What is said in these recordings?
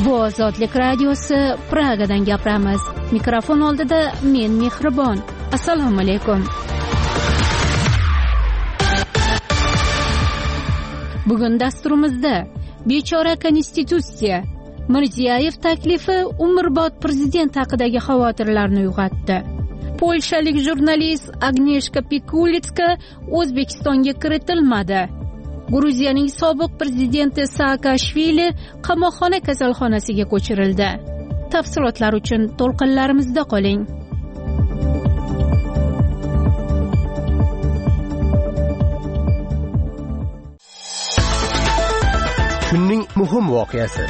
Bu Ozodlik radiosi Pragadan gapiramiz. Mikrofon oldida men Mehribon. Assalomu alaykum. Bugun dasturimizda bechora konstitutsiya, Mirziyoyev taklifi umrbod prezident haqidagi xavotirlarni uyg'otdi. Polshalik jurnalist Agneshka Pikulitska O'zbekistonga kiritilmadi. Gruziyaning sobiq prezidenti Saakashvili qamoqxona kasalxonasiga ko'chirildi. Tafsilotlar uchun to'lqinlarimizda qoling. Kunning muhim voqeasi.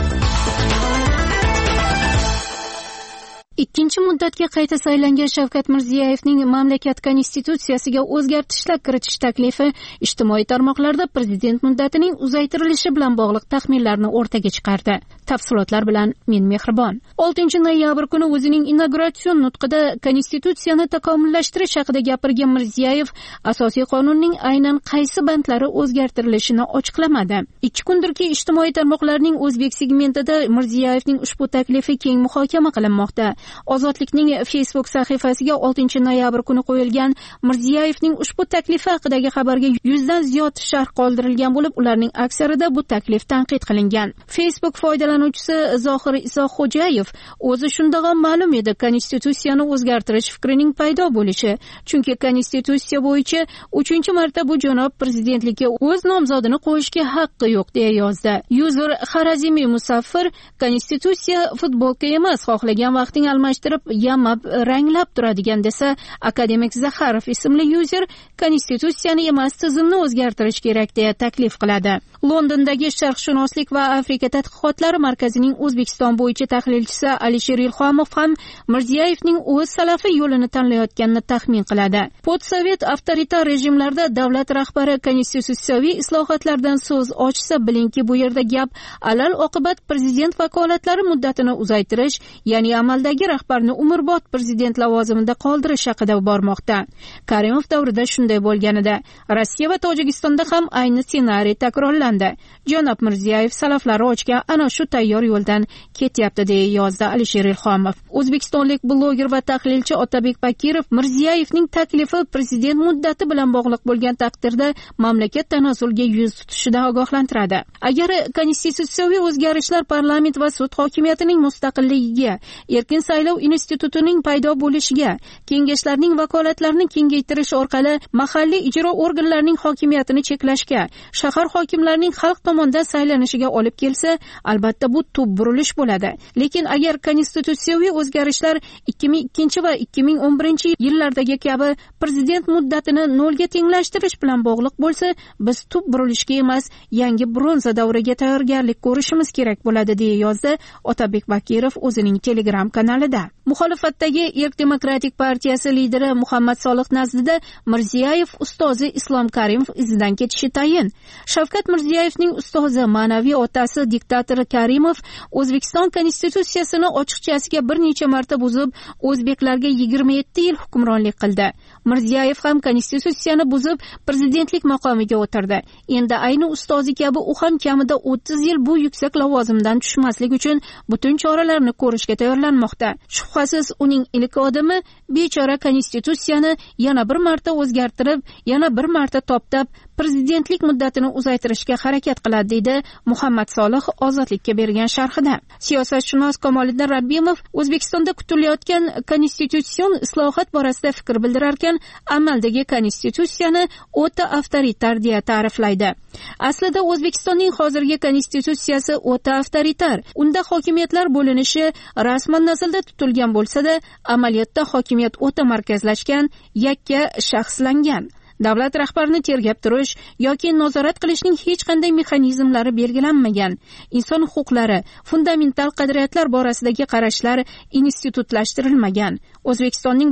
Ikkinchi muddatga qayta saylangan Shavkat Mirziyoyevning mamlakat konstitutsiyasiga o'zgartishlar kiritish taklifi ijtimoiy tarmoqlarda prezident muddatining uzaytirilishi bilan bog'liq taxminlarni o'rtaga chiqardi. Tafsilotlar bilan men Mehribon. 6-noyabr kuni o'zining inauguratsion nutqida konstitutsiyani takomillashtirish haqida gapirgan Mirziyoyev asosiy qonunning aynan qaysi bandlari o'zgartirilishini ochiqlamadi. 2 kundirki ijtimoiy tarmoqlarning o'zbek segmentida Mirziyoyevning ushbu taklifi keng muhokama qilinmoqda. Ozodlikning Facebook sahifasiga 6-noyabr kuni qo'yilgan Mirziyoyevning ushbu taklifi haqidagi xabarga 100 dan ziyod sharh qoldirilgan bo'lib, ularning aksarida bu taklif tanqid qilingan. Facebook foydalanuvchisi Zohir Isoxo'jayev o'zi shunday ma'lum edi, konstitutsiyani o'zgartirish fikrining paydo bo'lishi, chunki konstitutsiya bo'yicha 3-marta bu janob prezidentlikka o'z nomzodini qo'yishga haqqi yo'q deya yozdi. User Harazimi Musaffir konstitutsiya futbolka emas, xohlagan vaqting almashtirib, yamab, ranglab turadigan desa, akademik Zaxarov ismli user konstitutsiyani emas, tizimni o'zgartirish kerak deya taklif qiladi. Londondagi sharqshunoslik va Afrika tadqiqotlari markazining O'zbekiston bo'yicha tahlilchisi Alisher Ilhomov ham Mirziyoyevning o'z salafi yo'lini tanlayotganini taxmin qiladi. Postsovet avtoritar rejimlarda davlat rahbari konstitutsiyaviy islohotlardan so'z ochsa, bilingki, bu yerda gap alal oqibat prezident vakolatlari muddatini uzaytirish, ya'ni amaldagi rahbarni umrbod prezident lavozimida qoldirish haqida bormoqda. Karimov davrida shunday bo'lganida, Rossiya va Tojikistonda ham ayni ssenariy takrorlandi. Janob Mirziyoyev salaflari ochgan ana shu tayyor yo'ldan ketyapti deya yozdi Alisher Ilhomov. O'zbekistonlik bloger va tahlilchi Otabek Bakirov Mirziyoyevning taklifi prezident muddati bilan bog'liq bo'lgan taqdirda mamlakat tanazzulga yuz tutishidan ogohlantiradi. Agar konstitutsiyaviy o'zgarishlar parlament va sud hokimiyatining mustaqilligiga, erkin saylov institutining paydo bo'lishiga, kengashlarning vakolatlarini kengaytirish orqali mahalliy ijro organlarining hokimiyatini cheklashga, shahar hokimlarining xalq tomonidan saylanishiga olib kelsa, albatta bu tub burilish bo'ladi. Lekin agar konstitutsiyaviy o'zgarishlar 2002 va 2011 yillardagi kabi prezident muddatini 0 ga tenglashtirish bilan bog'liq bo'lsa, biz tub burilishga emas, yangi bronza davriga tayyorgarlik ko'rishimiz kerak bo'ladi deya yozdi Otabek Bakirov o'zining Telegram kanalida. Muxolifatdagi Erk Demokratik partiyasi lideri Muhammad Solih nazdida Mirziyoyev ustozi Islom Karimov izidan ketishi tayin. Shavkat Mirziyoyevning ustozi, ma'naviy otasi diktator Karimov O'zbekiston konstitutsiyasini ochiqchasiga bir necha marta buzib, o'zbeklarga 27 yil hukmronlik qildi. Mirziyoyev ham konstitutsiyani buzib, prezidentlik maqomiga o'tirdi. Endi ayni ustozi kabi u ham kamida 30 yil bu yuksak lavozimdan tushmaslik uchun butun choralarni ko'rishga tayyorlanmoqda. Shubhasiz, uning ilk odami bechora konstitutsiyani yana bir marta o'zgartirib, yana bir marta toptab, prezidentlik muddatini uzaytirishga harakat qiladi, deydi Muhammad Solih Ozodlikka bergan sharhida. Siyosatshunos Kamoliddin Rabbimov O'zbekistonda kutilayotgan konstitutsion islohot borasida fikr bildirarkan, amaldagi konstitutsiyani o'ta avtoritar deya ta'riflaydi. Aslida O'zbekistonning hozirgi konstitutsiyasi o'ta avtoritar. Unda hokimiyatlar bo'linishi rasman nazarda tutilgan bo'lsa-da, amaliyotda hokimiyat o'ta markazlashgan, yakka shaxslangan. Davlat rahbarini tergab turish yoki nazorat qilishning hech qanday mexanizmlari belgilanmagan. Inson huquqlari, fundamental qadriyatlar borasidagi qarashlar institutlashtirilmagan. O'zbekistonning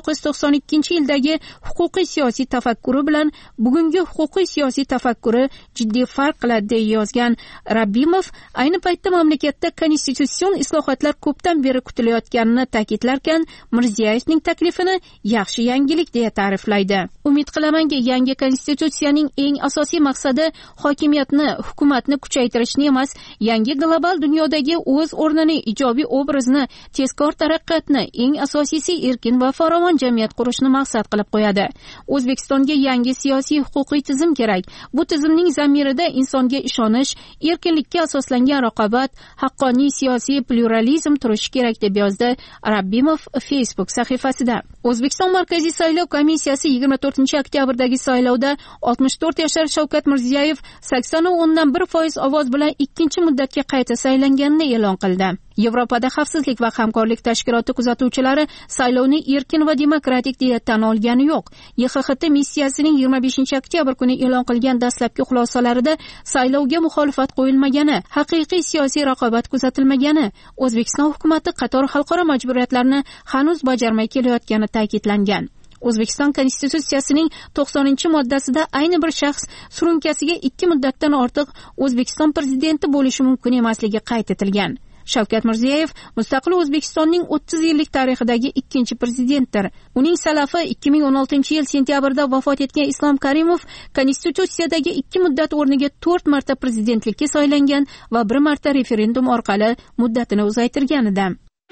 1992-yildagi huquqiy siyosiy tafakkuri bilan bugungi huquqiy siyosiy tafakkuri jiddiy farq qiladi deya yozgan Rabbimov, ayni paytda mamlakatda konstitutsion islohotlar ko'pdan beri kutilayotganini ta'kidlarkan, Mirziyoyevning taklifini yaxshi yangilik deya ta'riflaydi. Umid qilaman bilamanki, yangi konstitutsiyaning eng asosiy maqsadi hokimiyatni, hukumatni kuchaytirishni emas, yangi global dunyodagi o'z o'rnini, ijobiy obrazini, tezkor taraqqiyotni, eng asosiysi erkin va farovon jamiyat qurishni maqsad qilib qo'yadi. O'zbekistonga yangi siyosiy huquqiy tizim kerak. Bu tizimning zamirida insonga ishonish, erkinlikka asoslangan raqobat, haqqoniy siyosiy pluralizm turishi kerak deb yozdi Rabbimov Facebook sahifasida. O'zbekiston Markaziy saylov komissiyasi 24-oktyabrdagi saylovda 64 yoshli Shavkat Mirziyoyev 80.1% ovoz bilan ikkinchi muddatga qayta saylanganini e'lon qildi. Yevropada xavfsizlik va hamkorlik tashkiloti kuzatuvchilari saylovni erkin va demokratik deya tan olgani yo'q. YXHT missiyasining 25-oktyabr kuni e'lon qilgan dastlabki xulosalarida saylovga muxolifat qo'yilmagani, haqiqiy siyosiy raqobat kuzatilmagani, O'zbekiston hukumatı qator xalqaro majburiyatlarni hanuz bajarmay kelayotgani ta'kidlangan. O'zbekiston konstitutsiyasining 90-moddasida ayni bir shaxs surunkasiga 2 muddatdan ortiq O'zbekiston prezidenti bo'lishi mumkin emasligi qayd etilgan. Shavkat Mirziyoyev mustaqil O'zbekistonning 30 yillik tarixidagi ikkinchi prezidentdir. Uning salafi 2016-yil sentyabrda vafot etgan Islom Karimov konstitutsiyadagi 2 muddat o'rniga 4 marta prezidentlikka saylangan va 1 marta referendum orqali muddatini uzaytirgan edi.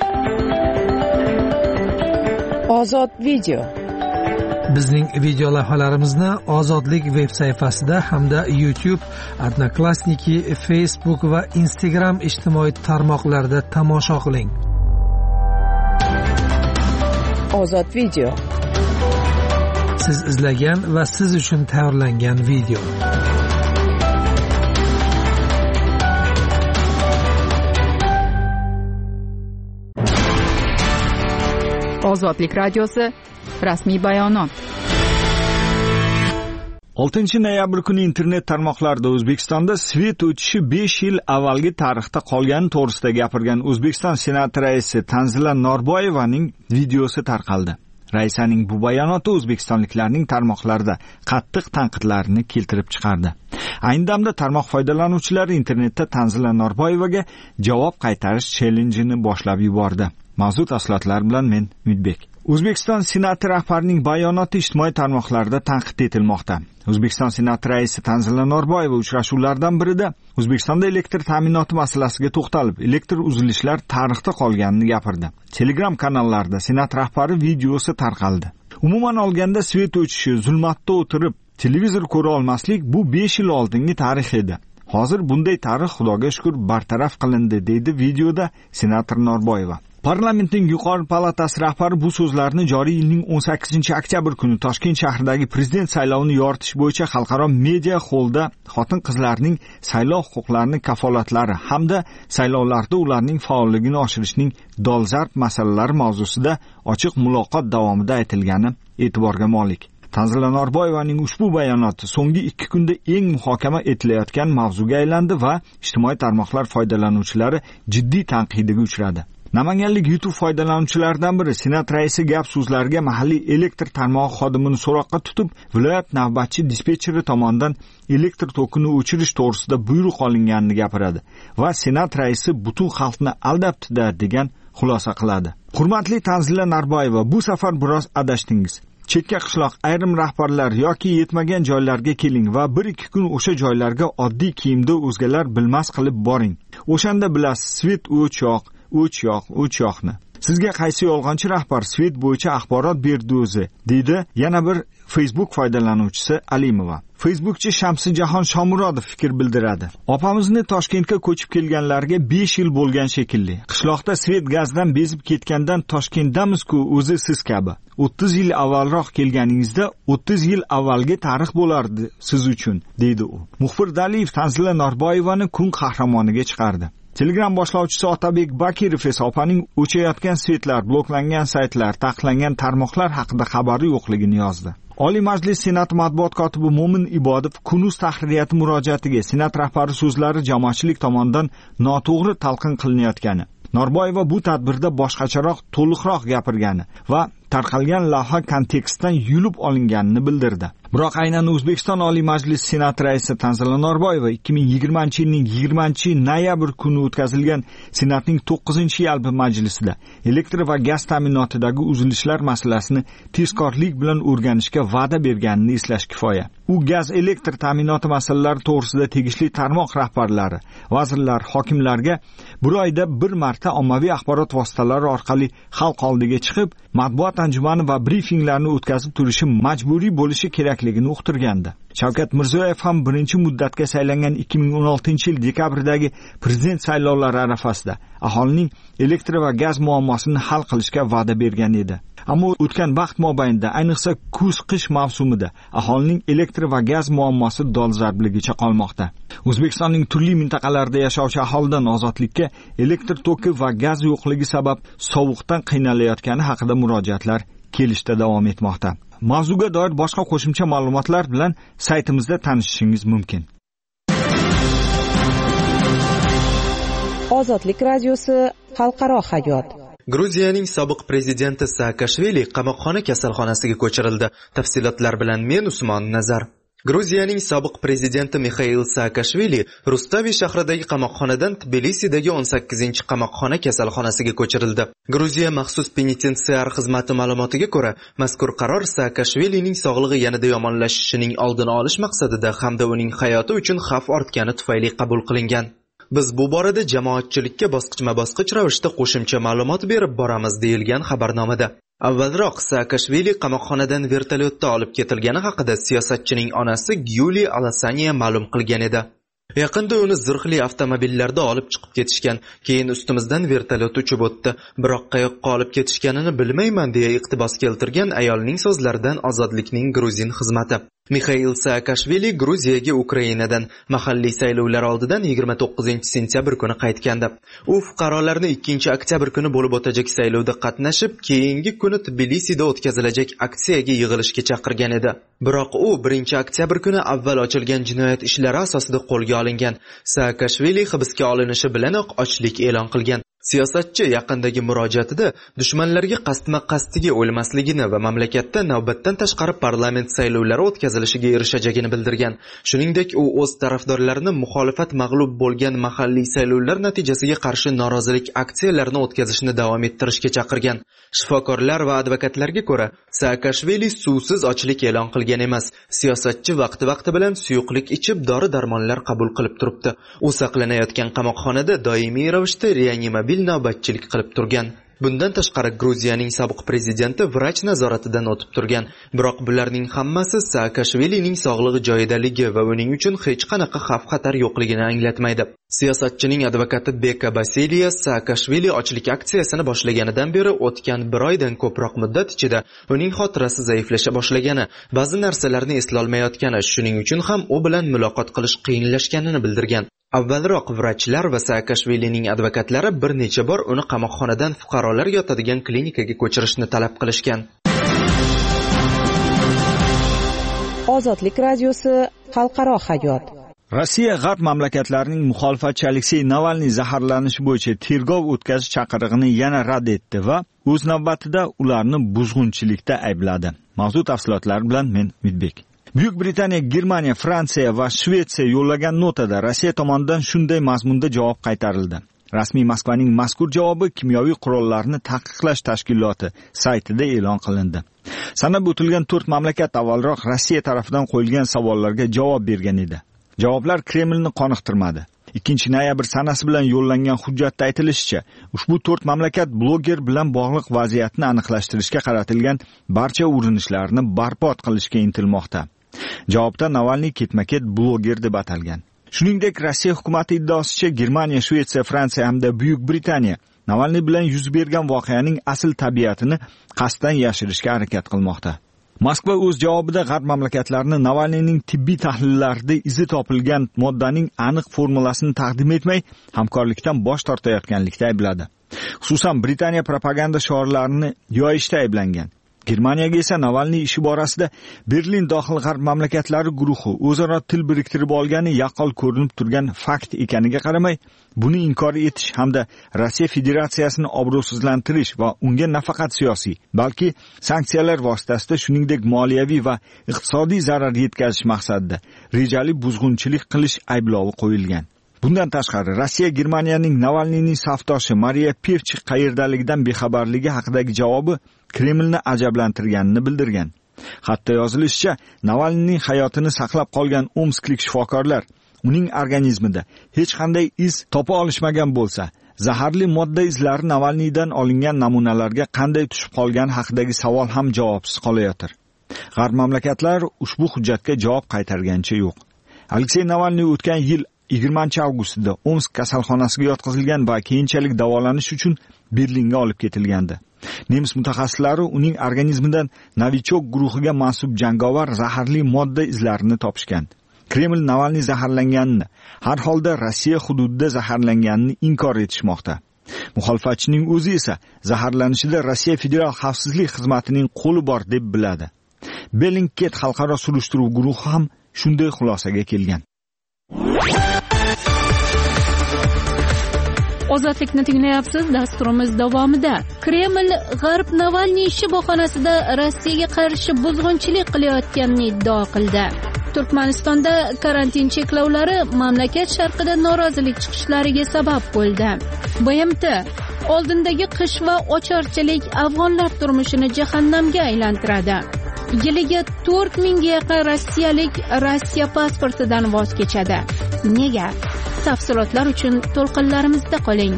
Ozod video. Bizning video lavhalarimizni Ozodlik veb sayfasida hamda YouTube, Odnoklassniki, Facebook va Instagram ijtimoiy tarmoqlarida tomosha qiling. Ozod video. Siz izlagan va siz uchun tayyorlangan video. Ozodlik radiosi rasmiy bayonot. 6-noyabr kuni internet tarmoqlarida O'zbekistonda svet o'tishi 5 yil avvalgi tarixda qolgani to'g'risida gapirgan O'zbekiston Senati raisi Tanzila Norboyevaning videosi tarqaldi. Raisaning bu bayonoti o'zbekistonliklarning tarmoqlarda qattiq tanqidlarini keltirib chiqardi. Ayni damda tarmoq foydalanuvchilari internetda Tanzila Norboyevaga javob qaytarish challenge'ini boshlab yubordi. Mavzu tafsilotlar bilan men Umidbek. O'zbekiston Senati rahbarining bayonoti ijtimoiy tarmoqlarda tanqid etilmoqda. O'zbekiston Senati raisi Tanzila Norboyeva uchrashuvlardan birida O'zbekistonda elektr ta'minoti masalasiga to'xtalib, elektr uzilishlar tarixda qolganini gapirdi. Telegram kanallarda Senat rahbari videosi tarqaldi. Umuman olganda svet o'tishi, zulmatda o'tirib televizor ko'ra olmaslik bu 5 yil oldingi tarix edi. Hozir bunday tarix Xudoga shukr bartaraf qilindi, deydi videoda senator Norboyeva. Parlamentning yuqori palatasi rahbari bu so'zlarni joriy yilning 18-oktyabr kuni Toshkent shahridagi prezident saylovini yoritish bo'yicha xalqaro media xollda xotin-qizlarning saylov huquqlarini kafolatlari hamda saylovlarda ularning faolligini oshirishning dolzarb masalalari mavzusida ochiq muloqot davomida aytilgani e'tiborga molik. Tanzila Norboyevaning ushbu bayonoti so'nggi 2 kunda eng muhokama etilayotgan mavzuga aylandi va ijtimoiy tarmoqlar foydalanuvchilari jiddiy tanqidiga uchradi. Namanganlik YouTube foydalanuvchilaridan biri Senat raisi gap so'zlarga mahalliy elektr tarmog'i xodimini so'roqqa tutib, viloyat navbatchi dispetcheri tomonidan elektr tokini o'chirish to'g'risida buyruq olinganini gapiradi va Senat raisi butun xalqni aldabdi degan xulosa qiladi. Hurmatli Tanzila Norboyeva, bu safar biroz adashdingiz. Chekka qishloq, ayrim rahbarlar yoki yetmagan joylarga keling va 1-2 kun o'sha joylarga oddiy kiyimda o'zgalar bilmas qilib boring. O'shanda bilasiz, svet o'ch yoqni. Sizga qaysi yolg'onchi rahbar svet bo'yicha axborot berdi o'zi, deydi yana bir Facebook foydalanuvchisi Alimova. Facebookchi Shamsijahon Shomurodov fikr bildiradi. Opamizni Toshkentga ko'chib kelganlarga 5 yil bo'lgan shekilli. Qishloqda svet gazdan bezib ketgandan Toshkentdamiz-ku o'zi siz kabi. 30 yil avvalroq kelganingizda 30 yil avvalgi tarix bo'lardi siz uchun, deydi u. Muxbir Daliyev Tanzila Norboyevani kun qahramoniga chiqardi. Telegram boshlovchisi Otabek Bakirov esa opaning o'chayotgan svetlar, bloklangan saytlar, taqiqlangan tarmoqlar haqida xabari yo'qligini yozdi. Oliy Majlis Senat matbuot kotibi Mo'min Ibodov Kunuz tahririyati murojaatiga Senat rahbari so'zlari jamoatchilik tomonidan noto'g'ri talqin qilinayotgani, Norboyeva bu tadbirda boshqacharoq, to'liqroq gapirgani va tarqalgan lavha kontekstdan yulib olinganini bildirdi. Biroq aynan O'zbekiston Oliy Majlisi Senat raisi Tanzila Norboyeva 2020-yilning 20-noyabr kuni o'tkazilgan Senatning 9-yalpi majlisida elektr va gaz ta'minotidagi uzilishlar masalasini tezkorlik bilan o'rganishga va'da berganini eslash kifoya. U gaz elektr ta'minoti masalalari to'g'risida tegishli tarmoq rahbarlari, vazirlar, hokimlarga bir oyda bir marta ommaviy axborot vositalari orqali xalq oldiga chiqib, matbuot anjumani va brifinglarni o'tkazib turishi majburiy bo'lishi kerakligini uqtirgandi. Shavkat Mirziyoyev ham birinchi muddatga saylangan 2016-yil dekabrdagi prezident saylovlari arafasida aholining elektr va gaz muammosini hal qilishga va'da bergan edi. Ammo o'tgan vaqt mobaynida, ayniqsa kuz-qish mavsumida aholining elektr va gaz muammosi dolzarbligicha qolmoqda. O'zbekistonning turli mintaqalarida yashovchi aholidan ozodlikka elektr toki va gaz yo'qligi sabab sovuqdan qiynalayotgani haqida murojaatlar kelishda davom etmoqda. Mavzuga doir boshqa qo'shimcha ma'lumotlar bilan saytimizda tanishishingiz mumkin. Ozodlik radiosi xalqaro hayot. Gruziyaning sobiq prezidenti Saakashvili qamoqxona kasalxonasiga ko'chirildi. Tafsilotlar bilan men Usmon Nazar. Gruziyaning sobiq prezidenti Mixail Saakashvili Rustavi shahridagi qamoqxonadan Tbilisidagi 18-qamoqxona kasalxonasiga ko'chirildi. Gruziya maxsus penitensiar xizmati ma'lumotiga ko'ra, mazkur qaror Saakashvilining sog'lig'i yanada yomonlashishining oldini olish maqsadida hamda uning hayoti uchun xavf ortgani tufayli qabul qilingan. Biz bu borada jamoatchilikka bosqichma-bosqich ravishda qo'shimcha ma'lumot berib boramiz, deyilgan xabarnomada. Avvalroq Saakashvili qamoqxonadan vertolyotda olib ketilgani haqida siyosatchining onasi Gyuli Alasaniya ma'lum qilgan edi. Yaqinda uni zirhli avtomobillarda olib chiqib ketishgan, keyin ustimizdan vertolyot uchib o'tdi. Biroq qayoqqa olib ketishganini bilmayman deya iqtibos keltirgan ayolning so'zlaridan Ozodlikning gruzin xizmati. Mixail Saakashvili Gruziyaga Ukrainadan mahalliy saylovlar oldidan 29-sentyabr kuni qaytgandi. U fuqarolarni 2-oktyabr kuni bo'lib o'tajak saylovda qatnashib, keyingi kuni Tbilisida o'tkazilajak aksiyaga yig'ilishga chaqirgan edi. Biroq u 1-oktyabr kuni avval ochilgan jinoyat ishlari asosida qo'lga olingan. Saakashvili hibsga olinishi bilanoq ochlik e'lon qilgan. Siyosatchi yaqindagi murojaatida dushmanlarga qasdma-qasdiga o'lmasligini va mamlakatda navbatdan tashqari parlament saylovlari o'tkazilishiga erishajagini bildirgan. Shuningdek, u o'z tarafdorlarini muxolifat mag'lub bo'lgan mahalliy saylovlar natijasiga qarshi norozilik aksiyalarini o'tkazishni davom ettirishga chaqirgan. Shifokorlar va advokatlarga ko'ra, Saakashvili suvsiz ochlik e'lon qilgan emas. Siyosatchi vaqti bilan suyuqlik ichib, dori-darmonlar qabul qilib turibdi. U saqlanayotgan qamoqxonada doimiy ravishda reanimabil navbatchilik qilib turgan. Bundan tashqari Gruziyaning sobiq prezidenti vrach nazoratidan o'tib turgan. Biroq bularning hammasi Saakashvilining sog'lig'i joyidaligi va uning uchun hech qanaqa xavf-xatar yo'qligini anglatmaydi. Siyosatchining advokati Beka Basiliya Saakashvili ochlik aksiyasini boshlaganidan beri o'tgan 1 oydan ko'proq muddat ichida uning xotirasi zaiflasha boshlagani, ba'zi narsalarni eslolmayotgani, shuning uchun ham u bilan muloqot qilish qiyinlashganini bildirgan. Avvalroq vrachlar va Saakashvilining advokatlari bir necha bor uni qamoqxonadan fuqarolar yotadigan klinikaga ko'chirishni talab qilishgan. Ozodlik radiosi xalqaro hayot. Rossiya g'arb mamlakatlarining muxolifatchi Aleksey Navalniy zaharlanishi bo'yicha tergov o'tkazish chaqirig'ini yana rad etdi va o'z navbatida ularni buzg'unchilikda aybladi. Mavzu tafsilotlari bilan men Midbek. Buyuk Britaniya, Germaniya, Fransiya va Shvetsiya yo'llagan notada Rossiya tomonidan shunday mazmunda javob qaytarildi. Rasmiy Moskvaning mazkur javobi kimyoviy qurollarni taqiqlash tashkiloti saytida e'lon qilindi. Sanab o'tilgan 4 mamlakat avvalroq Rossiya tarafidan qo'yilgan savollarga javob bergan edi. Javoblar Kremlni qoniqtirmadi. 2-noyabr sanasi bilan yo'llangan hujjatda aytilishicha, ushbu 4 mamlakat bloger bilan bog'liq vaziyatni aniqlashtirishga qaratilgan barcha urinishlarni barbod qilishga intilmoqda. Javobda Navalniy ketma-ket bloger deb atalgan. Shuningdek, Rossiya hukumati iddaosicha Germaniya, Shvetsiya, Fransiya hamda Buyuk Britaniya Navalniy bilan yuz bergan voqeaning asl tabiatini qasddan yashirishga harakat qilmoqda. Moskva o'z javobida g'arb mamlakatlarini Navalniyning tibbiy tahlillarida izi topilgan moddaning aniq formulasini taqdim etmay, hamkorlikdan bosh tortayotganlikda aybladi. Xususan, Britaniya propaganda shiorlarini yoyishda ayblangan. Germaniyaga esa Navalniy ishi borasida Berlin dohil g'arb mamlakatlari guruhi o'zaro til biriktirib olgani yaqqol ko'rinib turgan fakt ekaniga qaramay, buni inkor etish hamda Rossiya Federatsiyasini obro'sizlantirish va unga nafaqat siyosiy, balki sanksiyalar vositasida shuningdek moliyaviy va iqtisodiy zarar yetkazish maqsadida rejali buzg'unchilik qilish ayblovi qo'yilgan. Bundan tashqari, Rossiya Germaniyaning Navalniyning safdoshi Mariya Pevchik qayerdaligidan bexabarligi haqidagi javobi Kremlni ajablantirganini bildirgan. Xatda yozilishicha, Navalniyning hayotini saqlab qolgan omsklik shifokorlar uning organizmida hech qanday iz topa olishmagan bo'lsa, zaharli modda izlari Navalniydan olingan namunalarga qanday tushib qolgani haqidagi savol ham javobsiz qolayotir. G'arb mamlakatlari ushbu hujjatga javob qaytargancha yo'q. Aleksey Navalniy o'tgan yil 20-avgustda Omsk kasalxonasiga yotqizilgan va keyinchalik davolanish uchun Berlinga olib ketilgandi. Nemis mutaxassislari uning organizmidan Novichok guruhiga mansub jangovar zaharli modda izlarini topishgan. Kreml Navalniy zaharlanganini, har holda Rossiya hududida zaharlanganini inkor etishmoqda. Muxolifatchining o'zi esa zaharlanishida Rossiya Federal xavfsizlik xizmatining qo'li bor deb biladi. Bellingcat xalqaro surishtiruv guruhi ham shunday xulosaga kelgan. Ozodlikni tinglayapsiz. Dasturimiz davomida Kreml G'arb Navalniy ishi bahonasida Rossiyaga qarshi buzg'unchilik qilayotganini iddao qildi. Turkmanistonda karantin cheklovlari mamlakat sharqida norozilik chiqishlariga sabab bo'ldi. BMT oldindagi qish va ocharchilik afg'onlar turmushini jahannamga aylantiradi. Yiliga 4000 ga yaqin rossiyalik Rossiya pasportidan voz kechadi. Nega? Tafsilotlar uchun to'lqinlarimizda qoling.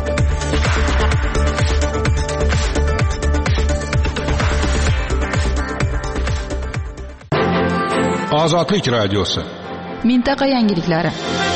Ozodlik radiosi. Mintaqa yangiliklari.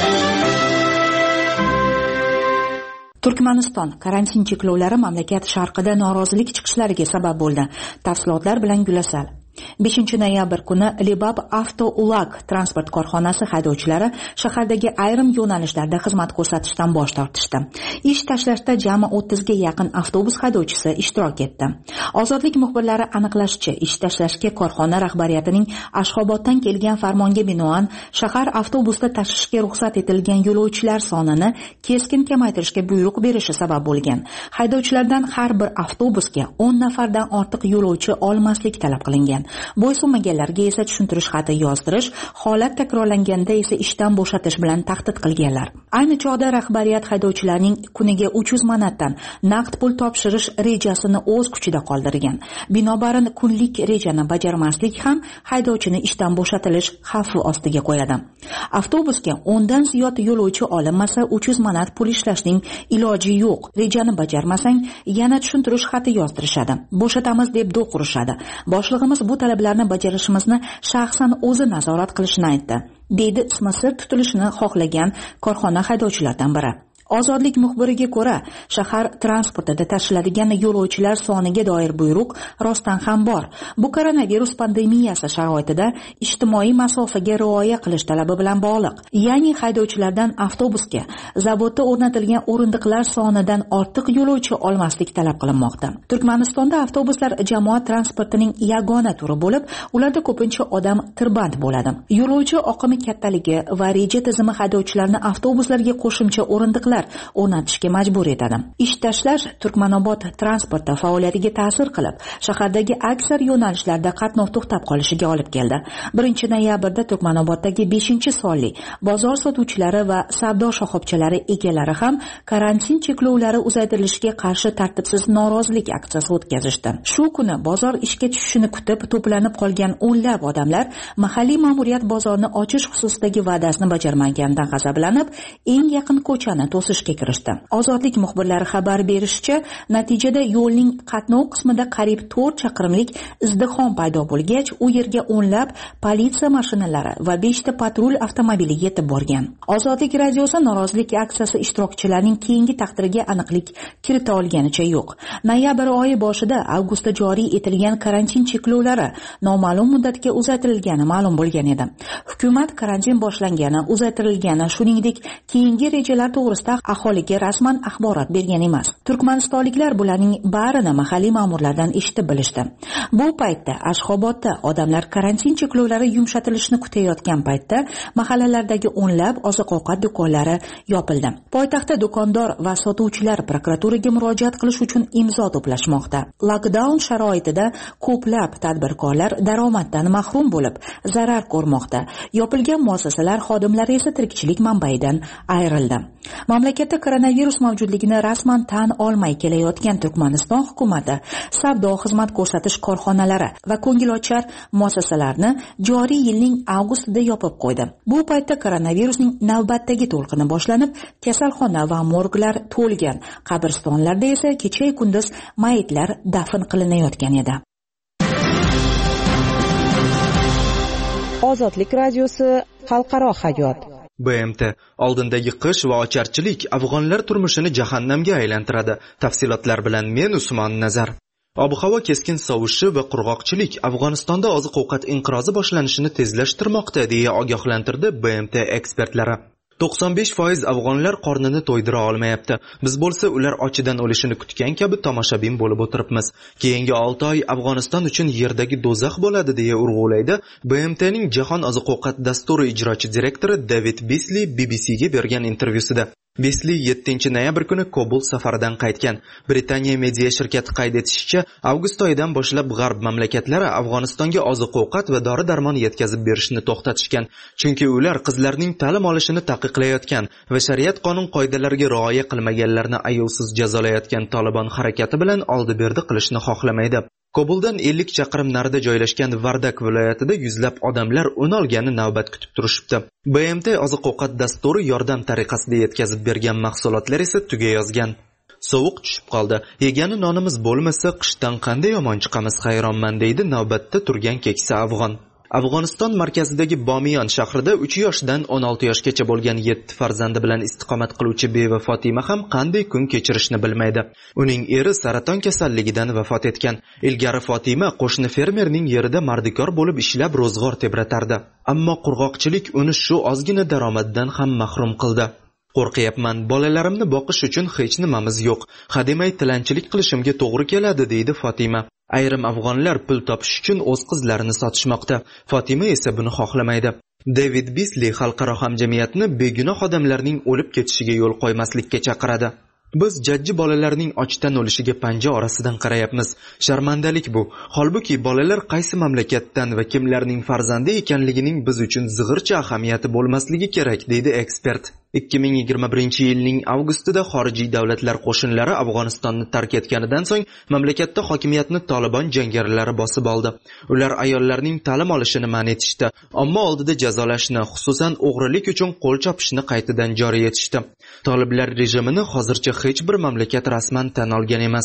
Turkmaniston karantin cheklovlari mamlakat sharqida norozilik chiqishlariga sabab bo'ldi. Tafsilotlar bilan Gulasal. 5-noyabr kuni Libab Avto Ulak transport korxonasi haydovchilari shahardagi ayrim yo'nalishlarda xizmat ko'rsatishdan bosh tortishdi. Ish tashlashda jami 30 ga yaqin avtobus haydovchisi ishtirok etdi. Ozodlik muxbirlari aniqlashicha, ish tashlashga korxona rahbariyatining Ashxoboddan kelgan farmonga binoan shahar avtobusda tashishga ruxsat etilgan yo'lovchilar sonini keskin kamaytirishga buyruq berishi sabab bo'lgan. Haydovchilardan har bir avtobusga 10 nafardan ortiq yo'lovchi olmaslik talab qilingan. Bo'ysunmaganlarga esa tushuntirish xati yozdirish, holat takrorlanganda esa ishdan bo'shatish bilan tahdid qilganlar. Ayni chog'da rahbariyat haydovchilarning kuniga 300 manatdan naqd pul topshirish rejasini o'z kuchida qoldirgan. Binobarin kunlik rejani bajarmaslik ham haydovchini ishdan bo'shatilish xavfi ostiga qo'yadi. Avtobusga 10 dan ziyod yo'lovchi olinmasa 300 manat pul ishlashning iloji yo'q. Rejani bajarmasang yana tushuntirish xati yozdirishadi. Bo'shatamiz deb do'q urishadi. Boshlig'imiz bu talablarni bajarishimizni shaxsan o'zi nazorat qilishini aytdi, deydi ismi sir tutilishini xohlagan korxona haydovchilaridan biri. Ozodlik muxbiriga ko'ra, shahar transportida tashiladigan yo'lovchilar soniga doir buyruq rostdan ham bor. Bu koronavirus pandemiyasi sharoitida ijtimoiy masofaga rioya qilish talabi bilan bog'liq. Ya'ni haydovchilardan avtobusga zavodda o'rnatilgan o'rindiqlar sonidan ortiq yo'lovchi olmaslik talab qilinmoqda. Turkmanistonda avtobuslar jamoat transportining yagona turi bo'lib, ularda ko'pincha odam tirband bo'ladi. Yo'lovchi oqimi kattaligi va reja tizimi haydovchilarni avtobuslarga qo'shimcha o'rindiqlar o'rnatishga majbur etadi. Ish tashlash Turkmanobod transporti faoliyatiga ta'sir qilib, shahardagi aksar yo'nalishlarda qatnov to'xtab qolishiga olib keldi. 1-noyabrda Turkmanoboddagi 5-sonli bozor sotuvchilari va savdo shoxobchalari egalari ham karantin cheklovlari uzaytirilishiga qarshi tartibsiz norozilik aksiyasi o'tkazishdi. Shu kuni bozor ishga tushishini kutib to'planib qolgan o'nlab odamlar mahalliy ma'muriyat bozorni ochish xususidagi va'dasini bajarmaganidan g'azablanib, eng yaqin ko'chani to'sishga kirishdi. Ozodlik muxbirlari xabar berishicha, natijada yo'lning qatnov qismida qariyb 4 chaqirimlik izdihom paydo bo'lgach, u yerga o'nlab politsiya mashinalari va 5 ta patrul avtomobili yetib borgan. Ozodlik radiosi norozilik aksiyasi ishtirokchilarining keyingi taqdiriga aniqlik kirita olganicha yo'q. Noyabr oyi boshida avgustda joriy etilgan karantin cheklovlari noma'lum muddatga uzaytirilgani ma'lum bo'lgan edi. Hukumat karantin boshlangani, uzaytirilgani, shuningdek keyingi rejalar to'g'risida aholiga rasman axborot bergan emas. Turkmanistonliklar bularning barini mahalliy ma'murlardan eshitib bilishdi. Bu paytda Ashxobodda odamlar karantin cheklovlari yumshatilishini kutayotgan paytda mahallalardagi o'nlab oziq-ovqat do'konlari yopildi. Poytaxtda do'kondor va sotuvchilar prokuraturaga murojaat qilish uchun imzo to'plashmoqda. Lockdown sharoitida ko'plab tadbirkorlar daromaddan mahrum bo'lib, zarar ko'rmoqda. Yopilgan muassasalar xodimlari esa tirikchilik manbaidan ayrildi. Mamlakatda koronavirus mavjudligini rasman tan olmay kelayotgan Turkmaniston hukumati savdo xizmat ko'rsatish korxonalari va ko'ngilochar muassasalarni joriy yilning avgustida yopib qo'ydi. Bu paytda koronavirusning navbatdagi to'lqini boshlanib, kasalxona va morglar to'lgan. Qabristonlarda esa kecha-yu kunduz mayitlar dafn qilinayotgan edi. Ozodlik radiosi xalqaro hayot. BMT oldindagi qish va ocharchilik afg'onlar turmushini jahannamga aylantiradi. Tafsilotlar bilan men Usmon Nazar. Ob-havo keskin sovishi va qurg'oqchilik Afg'onistonda oziq-ovqat inqirozi boshlanishini tezlashtirmoqda, deya ogohlantirdi BMT ekspertlari. 95% afg'onlar qornini to'ydira olmayapti. Biz bo'lsa ular ochidan o'lishini kutgan kabi tomoshabin bo'lib o'tiribmiz. Keyingi 6 oy Afg'oniston uchun yerdagi do'zax bo'ladi, deya urg'ulaydi BMTning Jahon oziq-ovqat dasturi ijrochi direktori David Beasley BBCga bergan intervyusida. Beasley 7 noyabr kuni Kobul safaridan qaytgan. Britaniya media shirkati qayd etishicha, avgust oyidan boshlab g'arb mamlakatlari Afg'onistonga oziq-ovqat va dori-darmon yetkazib berishni to'xtatishgan, chunki ular qizlarning ta'lim olishini taqiqlayotgan va shariat qonun qoidalariga rioya qilmaganlarni ayovsiz jazolayotgan Taliban harakati bilan oldi-berdi qilishni xohlamaydi. Kobuldan 50 chaqirim narida joylashgan Vardak viloyatida yuzlab odamlar o'n olgani navbat kutib turishibdi. BMT oziq-ovqat dasturi yordam tariqasida yetkazib bergan mahsulotlar esa tugayozgan. Sovuq tushib qoldi. Yegani nonimiz bo'lmasa, qishdan qanday yomon chiqamiz hayronman, deydi navbatda turgan keksa afg'on. Afg'oniston markazidagi Bomiyon shahrida 3 yoshdan 16 yoshgacha bo'lgan 7 farzandi bilan istiqomat qiluvchi beva Fatima ham qanday kun kechirishni bilmaydi. Uning eri saraton kasalligidan vafot etgan. Ilgari Fatima qo'shni fermerning yerida mardikor bo'lib ishlab ro'zg'or tebratardi. Ammo qurg'oqchilik uni shu ozgina daromaddan ham mahrum qildi. Qo'rqyapman, bolalarimni boqish uchun hech nimamiz yo'q. Hademay tilanchilik qilishimga to'g'ri keladi, deydi Fatima. Ayrim afg'onlar pul topish uchun o'z qizlarini sotishmoqda. Fatima esa buni xohlamaydi. David Beasley xalqaro hamjamiyatni begunoh odamlarning o'lib ketishiga yo'l qo'ymaslikka chaqiradi. Biz jajji bolalarning ochdan o'lishiga panja orasidan qarayapmiz. Sharmandalik bu. Holbuki bolalar qaysi mamlakatdan va kimlarning farzandi ekanligining biz uchun zig'ircha ahamiyati bo'lmasligi kerak, deydi ekspert. 2021-yilning avgustida xorijiy davlatlar qo'shinlari Afg'onistonni tark etganidan so'ng mamlakatda hokimiyatni Taliban jangarilari bosib oldi. Ular ayollarning ta'lim olishini man etishdi, ammo oldida jazolashni, xususan o'g'rilik uchun qo'l chopishni qaytadan joriy etishdi. Toliblar rejimini hozircha hech bir mamlakat rasman tan olgan emas.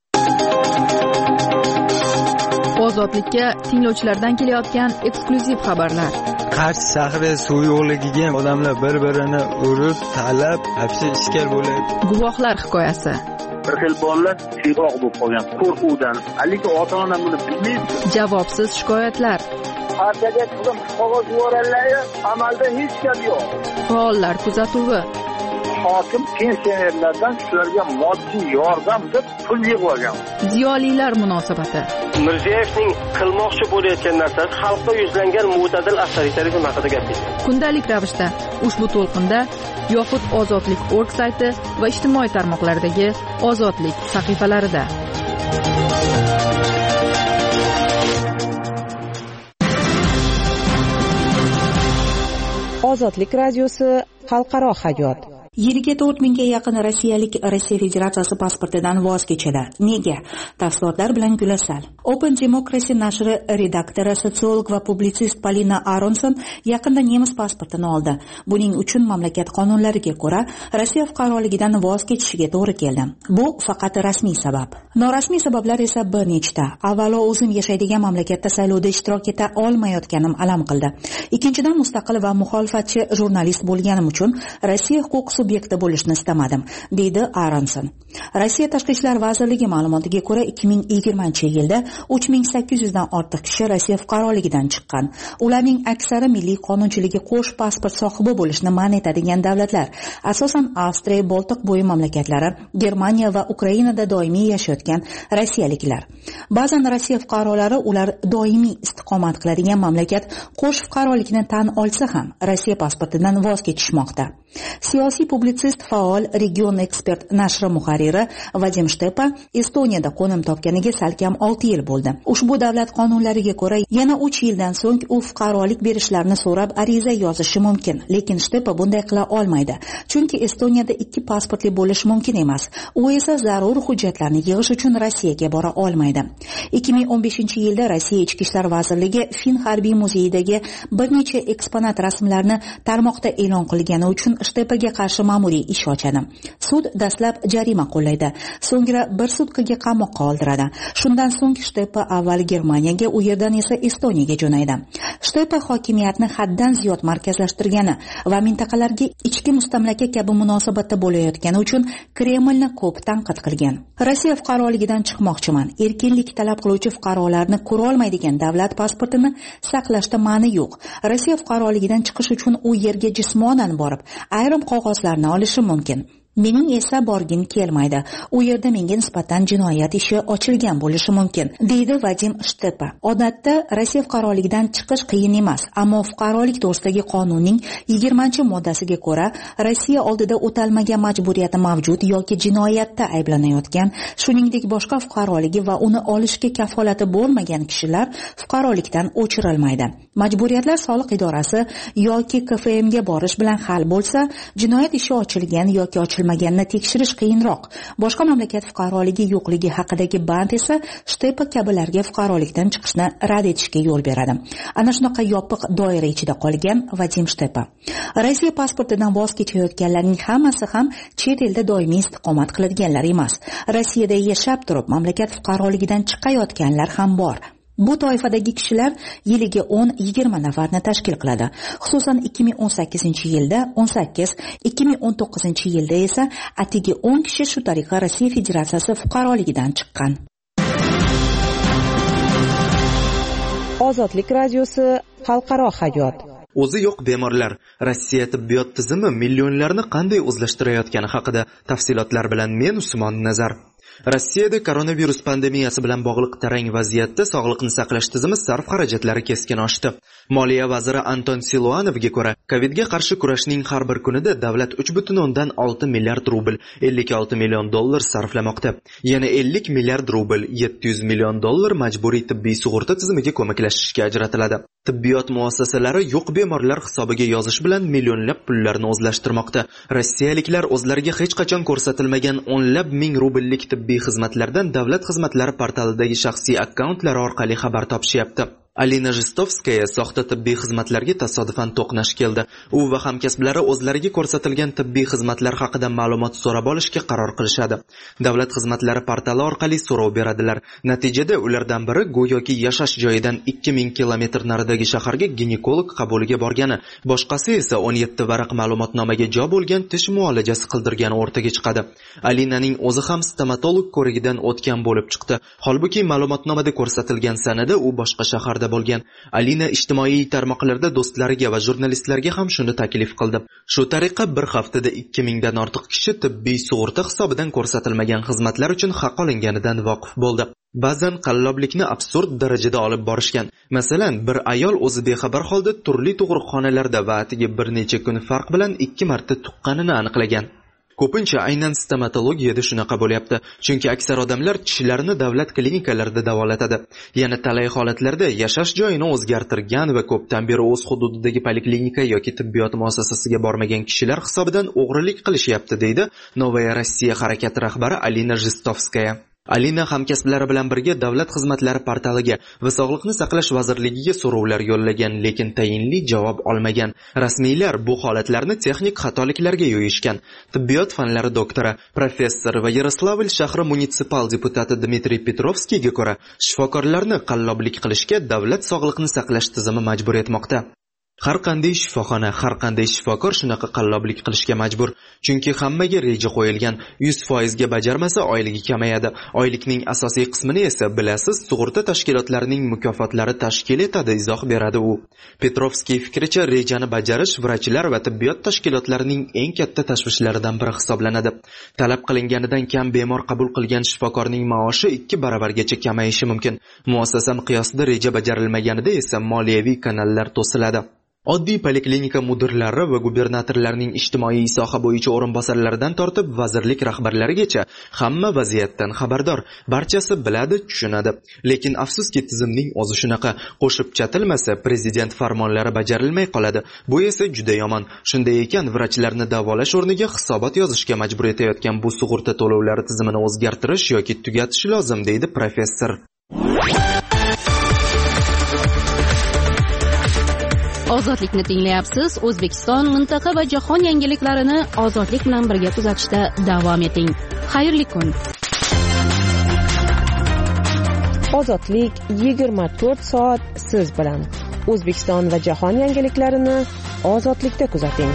Ozodlikka tinglovchilardan kelayotgan eksklyuziv xabarlar. Qarshi shahri suv yo'qligiga odamlar bir-birini urib, talab, hapsi iskar bo'ladi. Guvohlar hikoyasi. Bir xil bolalar siyroq bo'lib qolgan qo'rquvdan. Lekin ota-ona buni bilmaydi. Javobsiz shikoyatlar. Partiyaga qizim qog'oz yuborganlar, amalda hech gap yo'q. Faollar kuzatuvi. Hokim pensionerlardan shularga moddiy yordam deb pul yig'ib olgan. Ziyolilar munosabati. Mirziyoyevning qilmoqchi bo'layotgan narsasi xalqqa yuzlangan mo'tadil avtoritarizm haqida gapirdi. Kundalik ravishda ushbu to'lqinda yoxud ozodlik.org sayti va ijtimoiy tarmoqlardagi ozodlik sahifalarida. Ozodlik radiosi xalqaro hayot. Yiliga 4000 ga yaqin rossiyalik Rossiya Federatsiyasi pasportidan voz kechadi. Nega? Tafsilotlar bilan Gulasal. Open Democracy nashri redaktori, sotsiolog va publitsist Polina Aronson yaqinda nemis pasportini oldi. Buning uchun mamlakat qonunlariga ko'ra Rossiya fuqaroligidan voz kechishiga to'g'ri keldi. Bu faqat rasmiy sabab. Norasmiy sabablar esa bir nechta. Avvalo, o'zim yashaydigan mamlakatda saylovda ishtirok eta olmayotganim alam qildi. Ikkinchidan, mustaqil va muxolifatchi jurnalist bo'lganim uchun Rossiya huquq subyekti bo'lishni istamadim, deydi Aronson. Rossiya Tashqi ishlar vazirligi ma'lumotiga ko'ra 2020-yilda 3800 dan ortiq kishi Rossiya fuqaroligidan chiqqan. Ularning aksari milliy qonunchiligi qo'sh pasport sohibi bo'lishni man etadigan davlatlar, asosan Avstriya, Boltiq bo'yi mamlakatlari, Germaniya va Ukrainada doimiy yashayotgan rossiyaliklar. Ba'zan Rossiya fuqarolari ular doimiy istiqomat qiladigan mamlakat qo'sh fuqarolikni tan olsa ham Rossiya pasportidan voz kechishmoqda. Siyosiy publitsist, faol Region Expert nashri muharriri Vadim Shtepa Estoniyada qo'nim topganiga salkam 6 yil bo'ldi. Ushbu davlat qonunlariga ko'ra yana 3 yildan so'ng u fuqarolik berishlarini so'rab ariza yozishi mumkin, lekin Shtepa bunday qila olmaydi, chunki Estoniyada 2 pasportli bo'lish mumkin emas. U esa zarur hujjatlarni yig'ish uchun Rossiyaga bora olmaydi. 2015-yilda Rossiya Ichki ishlar vazirligi Fin harbiy muzeyidagi bir necha eksponat rasmlarni tarmoqda e'lon qilgani uchun Shtepaga qarshi ma'muriy ish ochadi. Sud dastlab jarima qo'llaydi, so'ngra 1 sutkaga qamoqqa oldiradi. Shundan so'ng Shtepa avval Germaniyaga, u yerdan esa Estoniyaga jo'naydi. Shtepa hokimiyatni haddan ziyod markazlashtirgani va mintaqalarga ichki mustamlaka kabi munosabatda bo'layotgani uchun Kremlni ko'p tanqid qilgan. Rossiya fuqaroligidan chiqmoqchiman. Erkinlik talab qiluvchi fuqarolarni ko'ra olmaydigan davlat pasportini saqlashda ma'ni yo'q. Rossiya fuqaroligidan chiqish uchun u yerga jismonan borib, ayrim qog'ozlarni olishi mumkin. Mening esa borgim kelmaydi. U yerda menga nisbatan jinoyat ishi ochilgan bo'lishi mumkin, deydi Vadim Shtepa. Odatda Rossiya fuqaroligidan chiqish qiyin emas, ammo fuqarolik to'g'risidagi qonunning 20-moddasiga ko'ra, Rossiya oldida o'talmagan majburiyati mavjud yoki jinoyatda ayblanayotgan, shuningdek boshqa fuqaroligi va uni olishga kafolati bo'lmagan kishilar fuqarolikdan o'chirilmaydi. Majburiyatlar soliq idorasi yoki KFMga borish bilan hal bo'lsa, jinoyat ishi ochilgan yoki ochilmaganini tekshirish qiyinroq. Boshqa mamlakat fuqaroligi yo'qligi haqidagi band esa Shtepa kabilarga fuqarolikdan chiqishni rad etishga yo'l beradi. Ana shunaqa yopiq doira ichida qolgan Vadim Shtepa. Rossiya pasportidan voz kechayotganlarning hammasi ham chet elda doimiy istiqomat qiladiganlar emas. Rossiyada yashab turib mamlakat fuqaroligidan chiqayotganlar ham bor. Bu toifadagi kishilar yiliga 10-20 nafarni tashkil qiladi. Xususan 2018-yilda 18, 2019-yilda esa atigi 10 kishi shu tariqa Rossiya Federatsiyasi fuqaroligidan chiqqan. Ozodlik radiosi xalqaro hayot. O'zi yo'q bemorlar. Rossiya tibbiyot tizimi millionlarni qanday o'zlashtirayotgani haqida tafsilotlar bilan men Usmon Nazar. Rossiyada koronavirus pandemiyasi bilan bog'liq tarang vaziyatda sog'liqni saqlash tizimi sarf xarajatlari keskin oshdi. Moliya vaziri Anton Siluanovga ko'ra, Covidga qarshi kurashning har bir kunida davlat 3.6 milliard rubl, 56 million dollar sarflamoqda. Yana 50 milliard rubl, 700 million dollar majburiy tibbiy sug'urta tizimiga ko'maklashishga ajratiladi. Tibbiyot muassasalari yo'q bemorlar hisobiga yozish bilan millionlab pullarni o'zlashtirmoqda. Rossiyaliklar o'zlariga hech qachon ko'rsatilmagan o'nlab ming rubllik tibbiy xizmatlardan davlat xizmatlari portalidagi shaxsiy akkauntlari orqali xabar topishyapti. Alina Jistovskaya soxta tibbiy xizmatlarga tasodifan to'qnash keldi. U va hamkasblari o'zlariga ko'rsatilgan tibbiy xizmatlar haqida ma'lumot so'rab olishga qaror qilishadi. Davlat xizmatlari portali orqali so'rov beradilar. Natijada ulardan biri go'yoki yashash joyidan 2000 kilometr naridagi shaharga ginekolog qabuliga borgani, boshqasi esa 17 varaq ma'lumotnomaga jo bo'lgan tish muolajasi qildirgani o'rtaga chiqadi. Alinaning o'zi ham stomatolog ko'rigidan o'tgan bo'lib chiqdi. Holbuki ma'lumotnomada ko'rsatilgan sanada u boshqa shaharda bo'lgan. Alina ijtimoiy tarmoqlarda do'stlariga va jurnalistlarga ham shuni taklif qildi. Shu tariqa bir haftada 2000 dan ortiq kishi tibbiy sug'urta hisobidan ko'rsatilmagan xizmatlar uchun haq olinganidan voqif bo'ldi. Ba'zan qalloblikni absurd darajada olib borishgan. Masalan, bir ayol o'zi bexabar holda turli tug'ruqxonalarda va atigi bir necha kun farq bilan 2 marta tuqqanini aniqlagan. Ko'pincha aynan stomatologiyada shunaqa bo'lyapti, chunki aksar odamlar tishlarini davlat klinikalarida davolatadi. Yana talay holatlarda yashash joyini o'zgartirgan va ko'pdan beri o'z hududidagi poliklinika yoki tibbiyot muassasasiga bormagan kishilar hisobidan o'g'rilik qilishyapti, deydi Novaya Rossiya harakati rahbari Alina Jistovskaya. Alina hamkasblari bilan birga davlat xizmatlari portaliga va Sog'liqni saqlash vazirligiga so'rovlar yo'llagan, lekin tayinli javob olmagan. Rasmiylar bu holatlarni texnik xatoliklarga yo'yishgan. Tibbiyot fanlari doktori, professor va Yaroslavl shahri munitsipal deputati Dmitriy Petrovskiyga ko'ra, shifokorlarni qalloblik qilishga davlat sog'liqni saqlash tizimi majbur etmoqda. Har qanday shifoxona, har qanday shifokor shunaqa qalloblik qilishga majbur. Chunki hammaga reja qo'yilgan. 100% ga bajarmasa oyligi kamayadi. Oylikning asosiy qismini esa bilasiz, sug'urta tashkilotlarining mukofotlari tashkil etadi, izoh beradi u. Petrovskiy fikricha, rejani bajarish vrachlar va tibbiyot tashkilotlarining eng katta tashvishlaridan biri hisoblanadi. Talab qilinganidan kam bemor qabul qilgan shifokorning maoshi 2 baravargacha kamayishi mumkin. Muassasa miqyosida reja bajarilmaganida esa moliyaviy kanallar to'siladi. Oddiy poliklinika mudirlari va gubernatorlarning ijtimoiy soha bo'yicha o'rinbosarlaridan tortib vazirlik rahbarlarigacha hamma vaziyatdan xabardor. Barchasi biladi, tushunadi. Lekin afsuski tizimning o'zi shunaqa. Qo'shib chatilmasa, prezident farmonlari bajarilmay qoladi. Bu esa juda yomon. Shunday ekan, vrachlarni davolash o'rniga hisobot yozishga majbur etayotgan bu sug'urta to'lovlari tizimini o'zgartirish yoki tugatish lozim, deydi professor. Ozodlikni tinglayapsiz. O'zbekiston, mintaqa va jahon yangiliklarini ozodlik bilan birga kuzatishda davom eting. Xayrli kun. Ozodlik 24 soat siz bilan. O'zbekiston va jahon yangiliklarini ozodlikda kuzating.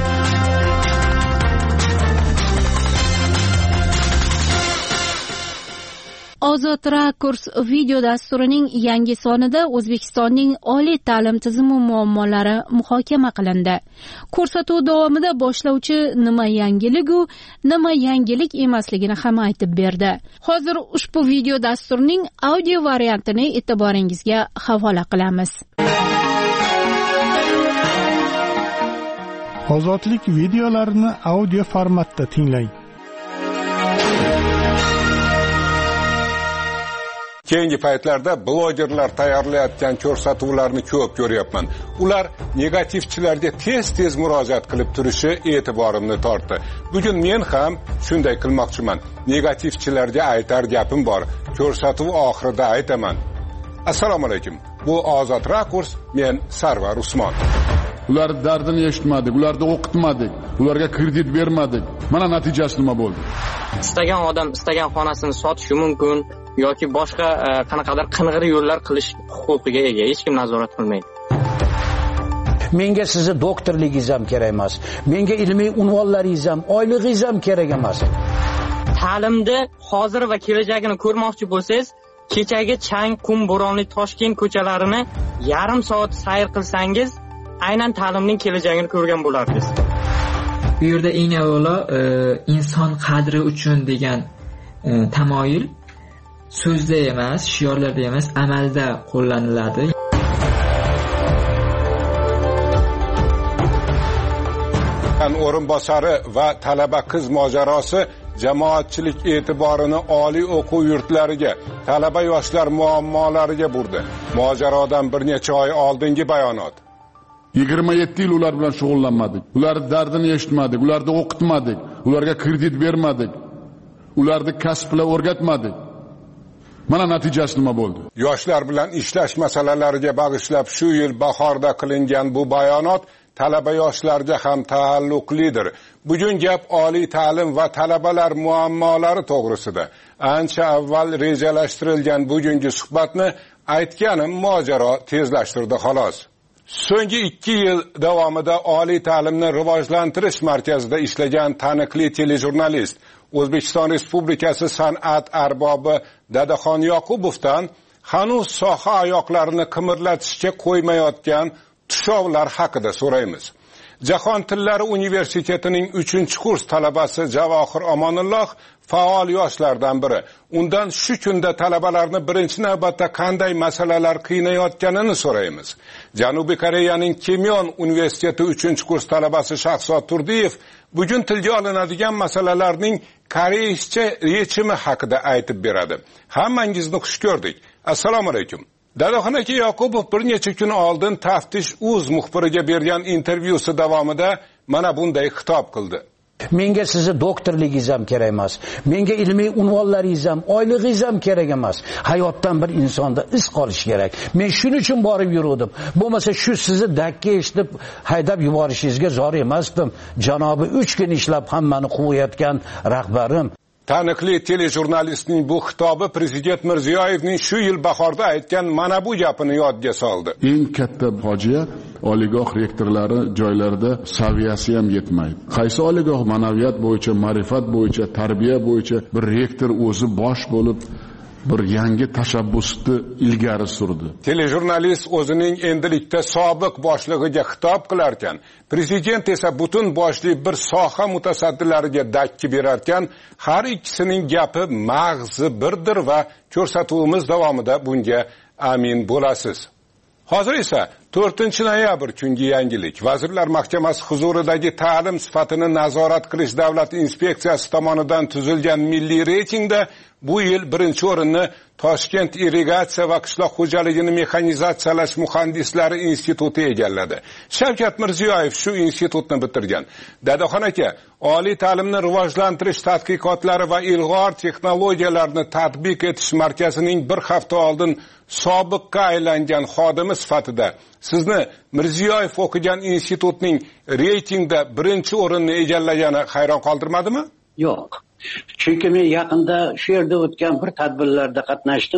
Ozod Rakurs video dasturining yangi sonida O'zbekistonning oliy ta'lim tizimi muammolari muhokama qilindi. Ko'rsatuv davomida boshlovchi nima yangiligu, nima yangilik emasligini ham aytib berdi. Hozir ushbu video dasturning audio variantini e'tiboringizga havola qilamiz. Ozodlik videolarini audio formatda tinglang. Keyingi paytlarda blogerlar tayyorlayotgan ko'rsatuvlarni ko'p ko'ryapman. Ular negativchilarga tez murojaat qilib turishi e'tiborimni tortdi. Bugun men ham shunday qilmoqchiman. Negativchilarga aytar gapim bor. Ko'rsatuv oxirida aytaman. Assalomu alaykum. Bu Ozod Rakurs, men Sarvar Usmon. Ular dardini eshitmadik, ularni o'qitmadik, ularga kredit bermadik. Mana natijasi nima bo'ldi? Istagan odam istagan xonasini sotishi mumkin yoki boshqa qanaqadir qing'ir yo'llar qilish huquqiga ega. Hech kim nazorat qilmaydi. Menga sizni doktorligingiz ham kerak emas. Menga ilmiy unvonlaringiz ham, oyligingiz ham kerak emas. Ta'limda hozir va kelajagini ko'rmoqchi bo'lsangiz, kechagi chang, qum, bo'ronli Toshkent ko'chalarini yarim soat sayr qilsangiz, aynan ta'limning kelajagini ko'rgan bo'lardingiz. Bu yerda eng avvalo inson qadri uchun degan tamoyil so'zda emas, shiorlarda emas, amalda qo'llaniladi. O'rinbosari va talaba qiz mojarosi jamoatchilik e'tiborini oliy o'quv yurtlariga, talaba yoshlar muammolariga burdi. Mojarodan bir necha oy oldingi bayonot. 27 yil ular bilan shug'ullanmadik. Ular dardini eshitmadik, ularni o'qitmadik, ularga kredit bermadik. Ularni kasb bilan o'rgatmadik. Mana natijasi nima bo'ldi? Yoshlar bilan ishlash masalalariga bag'ishlab shu yil bahorda qilingan bu bayonot talaba yoshlarga ham taalluqlidir. Bugun gap oliy ta'lim va talabalar muammolari to'g'risida. Ancha avval rejalashtirilgan bugungi suhbatni aytganim mojaro tezlashtirdi xolos. So'nggi 2 yil davomida oliy ta'limni rivojlantirish markazida ishlagan taniqli telejurnalist O'zbekiston Respublikasi san'at arbobi Dadaxon Yoqubovdan hanuz soha oyoqlarini qimirlatishga qo'ymayotgan tushovlar haqida so'raymiz. Jahon tillari universitetining 3-kurs talabasi Javohir Omonulloh faol yoshlardan biri. Undan shu kunda talabalarni birinchi navbatda qanday masalalar qiynayotganini so'raymiz. Janubiy Koreyaning Kimyon universiteti 3-kurs talabasi Shahzod Turdiyev bugun tilga olinadigan masalalarning koreyscha yechimi haqida aytib beradi. Hammangizni xush ko'rdik. Assalomu alaykum. Dadaxon aka Yoqubov bir necha kun oldin Taftish.uz muxbiriga bergan intervyusi davomida mana bunday xitob qildi. Menga sizni doktorligingiz ham kerak emas. Menga ilmiy unvonlaringiz ham, oyligingiz ham kerak emas. Hayotdan bir insonda iz qolish kerak. Men shuning uchun borib yurdim. Bo'lmasa shu sizni dakka eshitib haydab yuborishingizga zor emasdim. Janobi 3 kun ishlab hammani quvayotgan rahbarim. Taniqli telejurnalistning bu xitobi Prezident Mirziyoyevning shu yil bahorda aytgan mana bu gapini yodga soldi. Eng katta fojia oligoh rektorlari joylarda saviyasi ham yetmaydi. Qaysi oligoh ma'naviyat bo'yicha, ma'rifat bo'yicha, tarbiya bo'yicha bir rektor o'zi bosh bo'lib bir yangi tashabbusni ilgari surdi. Telejurnalist o'zining endilikda sobiq boshlig'iga xitob qilarkan, prezident esa butun boshli bir soha mutasaddilariga dakki berarkan, har ikkisining gapi mag'zi birdir va ko'rsatuvimiz davomida bunga amin bo'lasiz. Hozir esa 4-noyabr kungi yangilik. Vazirlar Mahkamasi huzuridagi ta'lim sifatini nazorat qilish davlat inspeksiyasi tomonidan tuzilgan milliy reytingda bu yil birinchi o'rinni Toshkent irrigatsiya va qishloq xo'jaligini mexanizatsiyalash muhandislari instituti egalladi. Shavkat Mirziyoyev shu institutni bitirgan. Dadaxon aka, oliy ta'limni rivojlantirish tadqiqotlari va ilg'or texnologiyalarni tatbiq etish markazining bir hafta oldin sobiqqa aylangan xodimi sifatida sizni Mirziyoyev o'qigan institutning reytingda birinchi o'rinni egallagani hayron qoldirmadimi? Yo'q. Chunki men yaqinda shu yerda o'tgan bir tadbirlarda qatnashdim.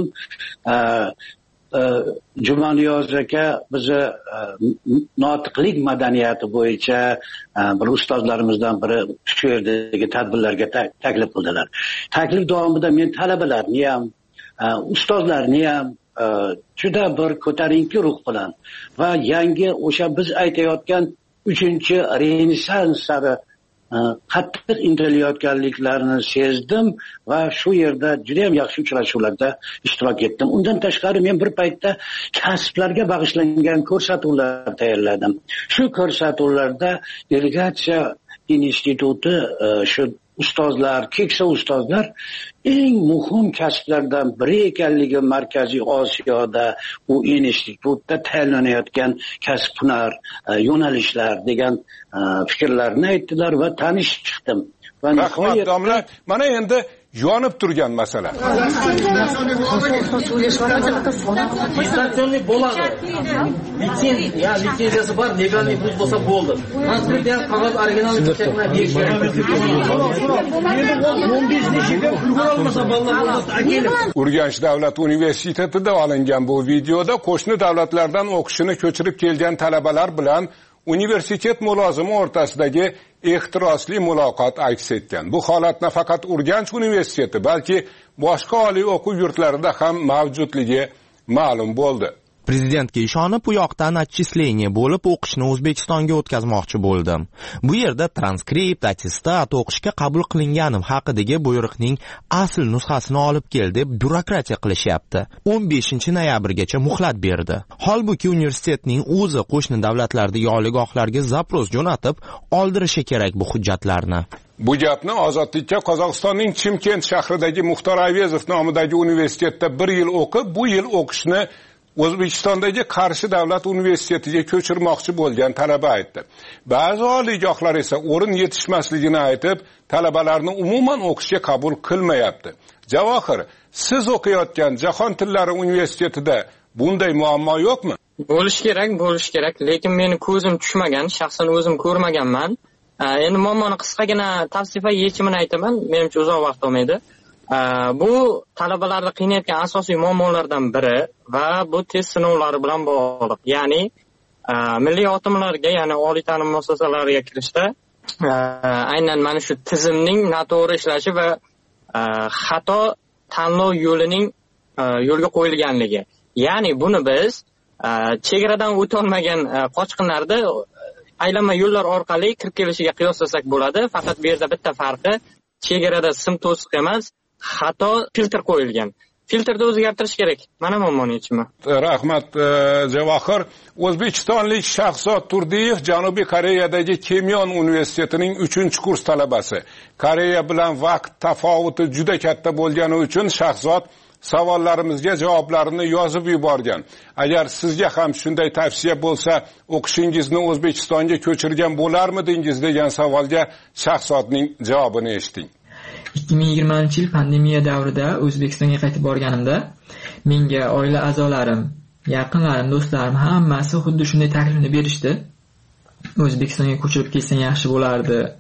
Jumaniyoz aka bizni notiqlik madaniyati bo'yicha bir ustozlarimizdan biri shu yerdagi tadbirlarga taklif qildilar. Taklif davomida men talabalarni ham, ustozlarni ham juda bir ko'tarinki ruh bilan va yangi o'sha biz aytayotgan 3-renessans sari qattiq intilayotganliklarini sezdim va shu yerda juda ham yaxshi uchrashuvlarda ishtirok etdim. Undan tashqari men bir paytda kasblarga bag'ishlangan ko'rsatuvlar tayyorladim. Shu ko'rsatuvlarda irrigatsiya instituti shu ustozlar, keksa ustozlar eng muhim kasblardan biri ekanligi Markaziy Osiyoda u institutda tayyorlanayotgan kasb-hunar yo'nalishlar degan fikrlarni aytdilar va tanishib chiqdim. Rahmat domla, mana endi yonib turgan masala. Distansionniy bo'ladi. Litsenziyasi bor, legalniy pul bo'lsa bo'ldi. Transkript ham qog'oz originalni chekmay berish kerak. Urganch davlat universitetida olingan bu videoda qo'shni davlatlardan o'qishini ko'chirib kelgan talabalar bilan universitet mulozimi o'rtasidagi ehtirosli muloqot aks etgan. Bu holat nafaqat Urganch universiteti, balki boshqa oliy o'quv yurtlarida ham mavjudligi ma'lum bo'ldi. Prezidentga ishonib, u yoqdan отчисление bo'lib o'qishni O'zbekistonga o'tkazmoqchi bo'ldim. Bu yerda transkript, attestat o'qishga qabul qilinganim haqidagi buyruqning asl nusxasini olib kel deb byurokratiya qilishyapti. 15-noyabrgacha muhlat berdi. Holbuki universitetning o'zi qo'shni davlatlardagi oliygohlarga zaпрос jo'natib, oldirishi kerak bu hujjatlarni. Bu gapni Ozodlikka Qozog'istonning Chimkent shahridagi Muxtor Avezov nomidagi universitetda 1 yil o'qib, bu yil o'qishni O'zbekistondagi Qarshi davlat universitetiga ko'chirmoqchi bo'lgan talaba aytdi. Ba'zi oliygohlar esa o'rin yetishmasligini aytib, talabalarni umuman o'qishga qabul qilmayapti. Javohir, siz o'qiyotgan Jahon tillari universitetida bunday muammo yo'qmi? Bo'lish kerak, lekin meni ko'zim tushmagan, shaxsan o'zim ko'rmaganman. Endi muammoni qisqagina tavsifa yechimini aytaman, menimcha uzoq vaqt olmaydi. Bu talabalarni qiynayotgan asosiy muammolardan biri va bu test sinovlari bilan bog'liq. Ya'ni milliy otimlarga, ya'ni oliy ta'lim muassasalariga kirishda aynan mana shu tizimning noto'g'ri ishlashi va xato tanlov yo'lining yo'lga qo'yilganligi. Ya'ni buni biz chegaradan o'tolmagan qochqinlarni aylanma yo'llar orqali kirib kelishiga qiyoslasak bo'ladi. Faqat bu yerda bitta farqi, chegarada sim to'siq emas, xato filtr qo'yilgan. Filtrni o'zgartirish kerak. Mana muammoning yechimi. Rahmat Javohir. O'zbekistonlik Shahzod Turdiyev Janubiy Koreyadagi Kimyon universitetining 3-kurs talabasi. Koreya bilan vaqt tafovuti juda katta bo'lgani uchun Shahzod savollarimizga javoblarini yozib yuborgan. Agar sizga ham shunday tavsiya bo'lsa, o'qishingizni O'zbekistonga ko'chirgan bo'larmidingiz degan savolga Shahzodning javobini eshiting. 2020-yil pandemiya davrida O'zbekistonga qaytib borganimda menga oila a'zolarim, yaqinlarim, do'stlarim hammasi xuddi shunday taklifni berishdi. O'zbekistonga ko'chirib kelsang yaxshi bo'lardi.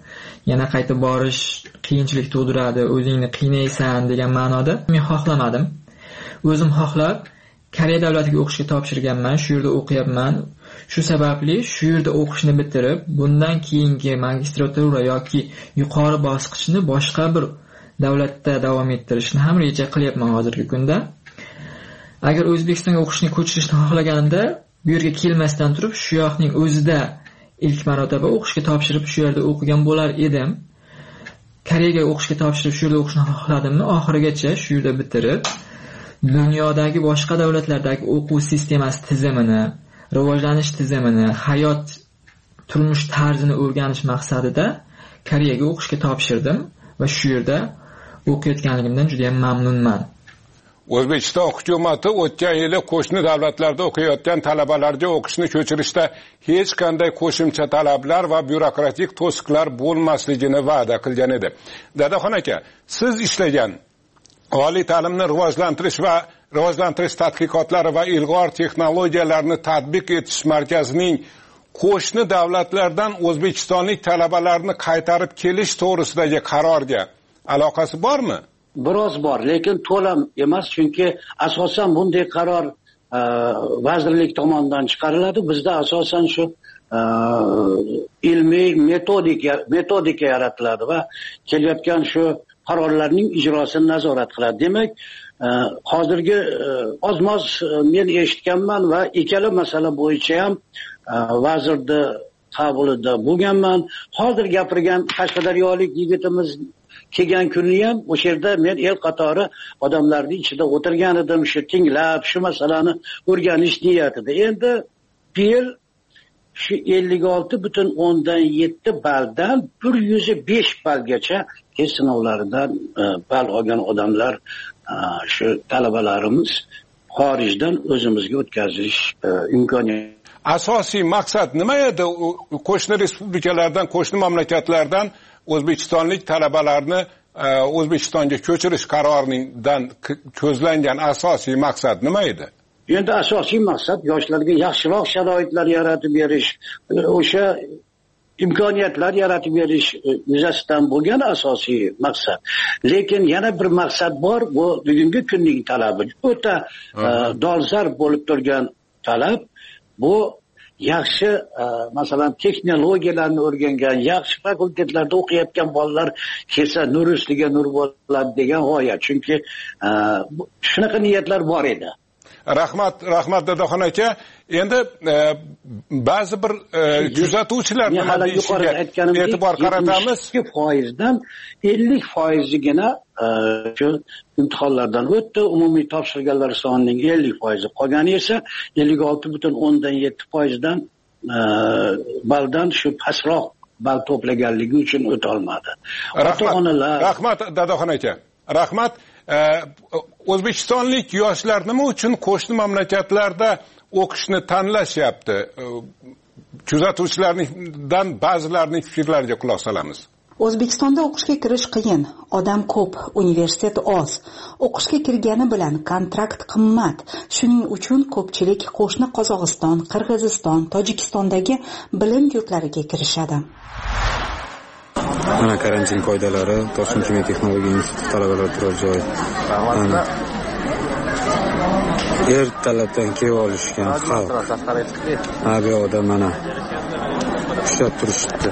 yana qaytib borish qiyinchilik tug'diradi, o'zingni qiynaysan degan ma'noda men xohlamadim. O'zim xohlab Koreya davlatiga o'qishga topshirganman, shu yerda o'qiyapman. Shu sababli shu yerda o'qishni bitirib, bundan keyingi magistratura yoki yuqori bosqichni boshqa bir davlatda davom ettirishni ham reja qilyapman hozirgi kunda. Agar O'zbekistonga o'qishni ko'chirishni xohlaganimda, bu yerga kelmasdan turib, shu yoqning o'zida ilk marotaba o'qishga topshirib shu yerda o'qigan bo'lar edim. Koreyaga o'qishga topshirib shu yerda o'qishni xohladimmi, oxirigacha shu yerda bitirib, dunyodagi boshqa davlatlardagi o'quv sistemasi tizimini, rivojlanish tizimini, hayot turmush tarzini o'rganish maqsadida Koreyaga o'qishga topshirdim va shu yerda o'qiyotganligimdan juda ham mamnunman. O'zbekiston hukumati o'tgan yili qo'shni davlatlarda o'qiyotgan talabalarga o'qishni ko'chirishda hech qanday qo'shimcha talablar va byurokratik to'siqlar bo'lmasligini va'da qilgan edi. Dadaxon aka, siz ishlagan oliy ta'limni rivojlantirish tadqiqotlari va ilg'or texnologiyalarni tatbiq etish markazining qo'shni davlatlardan o'zbekistonlik talabalarni qaytarib kelish to'g'risidagi qarorga aloqasi bormi? Biroz bor, lekin to'lam emas, chunki asosan bunday qaror vazirlik tomonidan chiqariladi. Bizda asosan shu ilmiy metodika yaratiladi va kelayotgan shu qarorlarning ijrosini nazorat qiladi. Demak, hozirgi ozmoz men eshitganman va ikkala masala bo'yicha ham vazirni qabulida bo'lganman. Hozir gapirgan qashqadaryolik yigitimiz kelgan kunni ham o'sha yerda men el qatori odamlarning ichida o'tirgan edim, shu tinglab, shu masalani o'rganish niyatida. Endi bu yil shu 56.7 balldan 105 ballgacha test sinovlaridan ball olgan odamlar, shu talabalarimiz xorijdan o'zimizga o'tkazish imkoniyati. Asosiy maqsad nima edi? Qo'shni respublikalardan, qo'shni mamlakatlardan o'zbekistonlik talabalarni O'zbekistonga ko'chirish qaroridan ko'zlangan asosiy maqsad nima edi? Endi asosiy maqsad yoshlarga yaxshiroq sharoitlar yaratib berish, o'sha imkoniyatlar yaratib berish yuzasidan bo'lgan asosiy maqsad. Lekin yana bir maqsad bor, bu bugungi kunning talabi. O'ta dolzarb bo'lib turgan talab bu yaxshi masalan texnologiyalarni o'rgangan, yaxshi fakultetlarda o'qiyotgan bolalar kelsa nur ustiga nur bo'ladi degan g'oya. Chunki shunaqa niyatlar bor edi. Rahmat Dadaxon aka, endi ba'zi bir kuzatuvchilar nima deyishiga e'tibor qaratamiz. 2%dan 50%gina shu imtihonlardan o'tdi. Umumiy topshirganlar sonining 50% qolgani esa 56.7%dan balldan shu pastroq ball to'plaganligi uchun o'ta olmadi. Rahmat Dadaxon aka. Rahmat. O'zbekistonlik yoshlar nima uchun qo'shni mamlakatlarda o'qishni tanlashyapti? Kuzatuvchilardan ba'zilarining fikrlariga quloq solamiz. O'zbekistonda o'qishga kirish qiyin, odam ko'p, universitet oz. O'qishga kirgani bilan kontrakt qimmat. Shuning uchun ko'pchilik qo'shni Qozog'iston, Qirg'iziston, Tojikistondagi bilim yurtlariga kirishadi. Mana karantin qoidalari, Toshkent kimyo texnologiya instituti talabalari turar joy. Ertalabdan kelib olishgan xalq. Bu yoqda mana ushlab turishdi.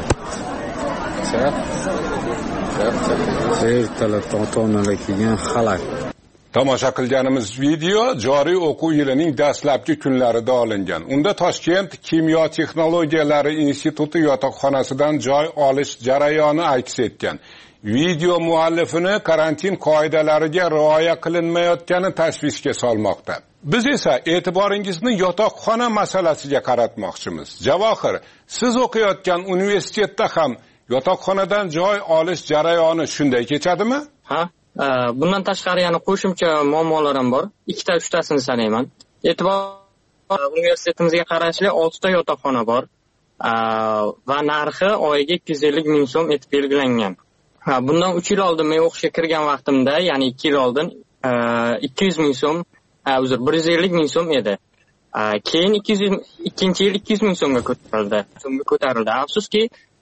Ertalabdan ota-onalar kelgan xalaq. Tomosha qilganimiz video joriy o'quv yilining dastlabki kunlarida olingan. Unda Toshkent kimyo texnologiyalari instituti yotoqxonasidan joy olish jarayoni aks etgan. Video muallifini karantin qoidalariga rioya qilinmayotgani tashvishga solmoqda. Biz esa e'tiboringizni yotoqxona masalasiga qaratmoqchimiz. Javohir, siz o'qiyotgan universitetda ham yotoqxonadan joy olish jarayoni shunday kechadimi? Ha, bundan tashqari yana qo'shimcha muammolar ham bor. 2-3tasini sanayman. Universitetimizga qarashli 6 ta yotoqxona bor. Va narxi oyiga 250 ming so'm etib belgilangan. Bundan 3 yil oldin men o'qishga kirgan vaqtimda, ya'ni 2 yil oldin 200 ming so'm, 150 ming so'm edi. Keyin ikkinchi yil 200 ming so'mga ko'tarildi. Afsuski,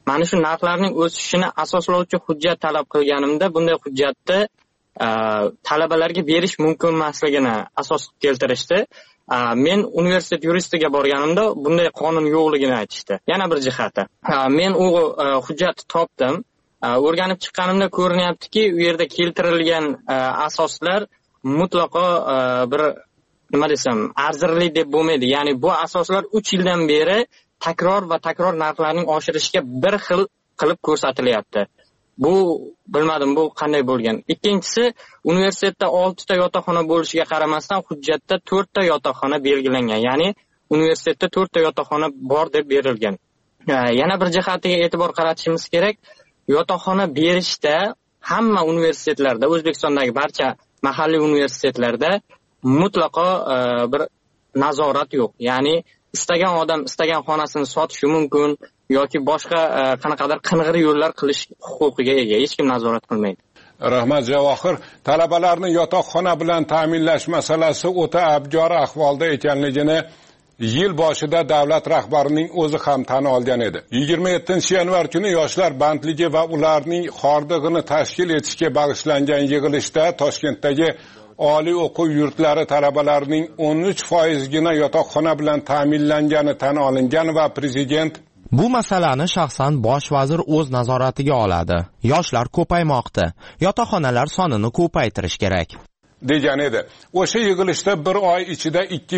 mana shu narxlarning o'sishini asoslovchi hujjat talab qilganimda bunday hujjatni talabalarga berish mumkin emasligini asos keltirishdi. Men universitet yuristiga borganimda bunday qonun yo'qligini aytishdi. Yana bir jihati, men u hujjatni topdim. O'rganib chiqqanimda ko'rinyaptiki, u yerda keltirilgan asoslar mutlaqo bir nima desam, arzirli deb bo'lmaydi. Ya'ni bu asoslar 3 yildan beri takror va takror narxlarning oshirishiga bir xil qilib ko'rsatilyapti. Bu bilmadim bu qanday bo'lgan. Ikkinchisi, universitetda 6 ta yotoqxona bo'lishiga qaramasdan hujjatda 4 ta yotoqxona belgilangan. Ya'ni universitetda 4 ta yotoqxona bor deb berilgan. Yana bir jihatiga e'tibor qaratishimiz kerak. Yotoqxona berishda hamma universitetlarda, O'zbekistondagi barcha mahalliy universitetlarda mutlaqo bir nazorat yo'q. Ya'ni istagan odam istagan xonasini sotishi mumkin yoki boshqa qanaqadir qing'ir yo'llar qilish huquqiga ega. Hech kim nazorat qilmaydi. Rahmat Javohir, talabalarni yotoqxona bilan ta'minlash masalasi o'ta abgor ahvolda ekanligini yil boshida davlat rahbarining o'zi ham tan olgan edi. 27-yanvar kuni yoshlar bandligi va ularning xordig'ini tashkil etishga bag'ishlangan yig'ilishda Toshkentdagi oliy o'quv yurtlari talabalarining 13%gina yotoqxona bilan ta'minlangani tan olingan va prezident bu masalani shaxsan bosh vazir o'z nazoratiga oladi. Yoshlar ko'paymoqda. Yotoqxonalar sonini ko'paytirish kerak degan edi. O'sha yig'ilishda bir oy ichida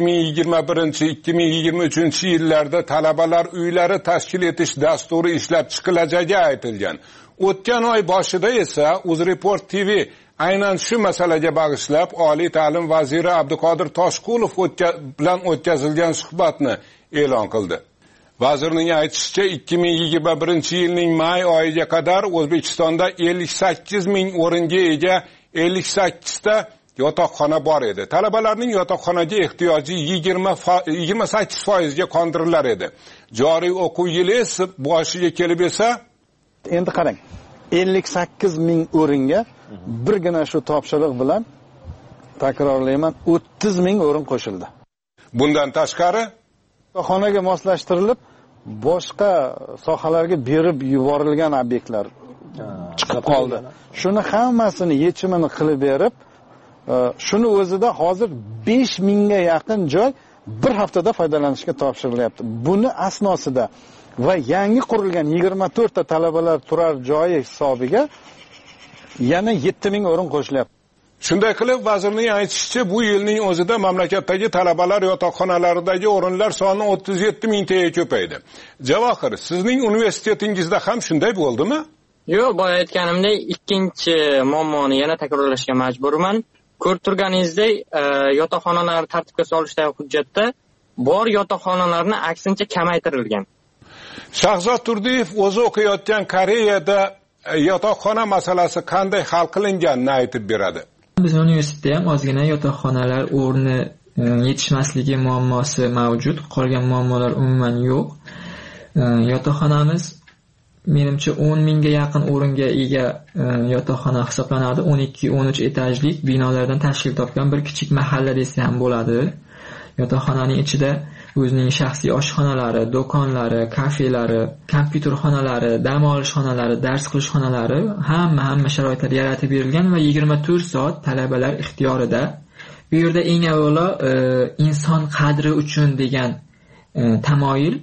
2021-2023 yillarda talabalar uylari tashkil etish dasturi ishlab chiqilajagi aytilgan. O'tgan oy boshida esa UzReport TV aynan shu masalaga bag'ishlab oliy ta'lim vaziri Abduqodir Toshqulov bilan o'tkazilgan suhbatni e'lon qildi. Vazirning aytishicha 2021-yilning may oyiga qadar O'zbekistonda 58 ming o'ringa ega 58 ta yotoqxona bor edi. Talabalarning yotoqxonaga ehtiyoji 28% ga qondirilar edi. Joriy o'quv yili esa boshiga kelib esa endi qarang, 58 ming o'ringa birgina shu topshiriq bilan takrorlayman 30 ming o'rin qo'shildi. Bundan tashqari yotoqxonaga moslashtirilib boshqa sohalarga berib yuborilgan obyektlar chiqib qoldi. Shuni hammasini yechimini qilib berib, shuni o'zida hozir 5 mingga yaqin joy bir haftada foydalanishga topshirilyapti. Buni asnosida va yangi qurilgan 24 ta talabalar turar joyi hisobiga yana 7 ming o'rin qo'shilyapti. Shunday qilib, vazirning aytishicha, bu yilning o'zida mamlakatdagi talabalar yotoqxonalaridagi o'rinlar soni 37 mingtaga ko'paydi. Javohir, sizning universitetingizda ham shunday bo'ldimi? Yo'q, boya aytganimdek, ikkinchi muammoni yana takrorlashga majburman. Ko'rib turganingizdek, yotoqxonalar tartibga solishdagi hujjatda bor yotoqxonalarni aksincha kamaytirilgan. Shahzod Turdiyev o'zi o'qiyotgan Koreyada yotoqxona masalasi qanday hal qilinganini aytib beradi. Biz universitetda ham ozgina yotoqxonalar o'rni yetishmasligi muammosi mavjud, qolgan muammolar umuman yo'q. Yotoqxonamiz menimcha 10 mingga yaqin o'ringa ega yotoqxona hisoblanadi. 12-13 etajlik binolardan tashkil topgan bir kichik mahalla desa ham bo'ladi. Yotoqxonaning ichida o'zining shaxsiy oshxonalari, do'konlari, kafelari, kompyuter xonalari, dam olish xonalari, dars qilish xonalari hamma sharoitlar yaratib berilgan va 24 soat talabalar ixtiyorida. Bu yerda eng avvalo inson qadri uchun degan tamoyil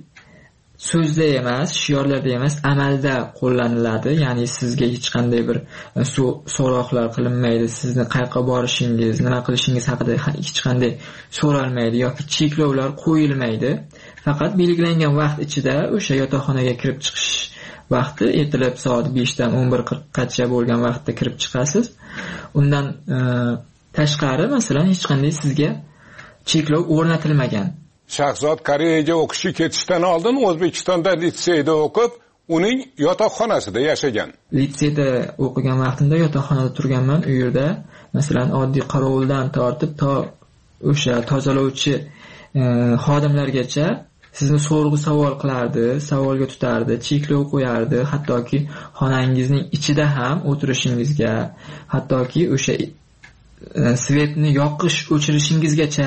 so'zda emas, shiorlarda emas, amalda qo'llaniladi. Ya'ni sizga hech qanday bir so'roqlar qilinmaydi, sizni qayerga borishingiz, nima qilishingiz haqida hech qanday so'ralmaydi yoki cheklovlar qo'yilmaydi. Faqat belgilangan vaqt ichida o'sha yotoqxonaga kirib chiqish vaqti ertalab soat 5 dan 11:40gacha bo'lgan vaqtda kirib chiqasiz. Undan tashqari masalan hech qanday sizga cheklov o'rnatilmagan. Shahzod Koreyaga o'qishga ketishdan oldin O'zbekistonda litseyda o'qib, uning yotoqxonasida yashagan. Litseyda o'qigan vaqtimda yotoqxonada turganman. U yerda masalan oddiy qorovuldan tortib to o'sha tozalovchi xodimlargacha sizni sorg'u savol qilardi, savolga tutardi, cheklov qo'yardi, hattoki xonangizning ichida ham o'tirishingizga, hattoki o'sha svetni yoqish o'chirishingizgacha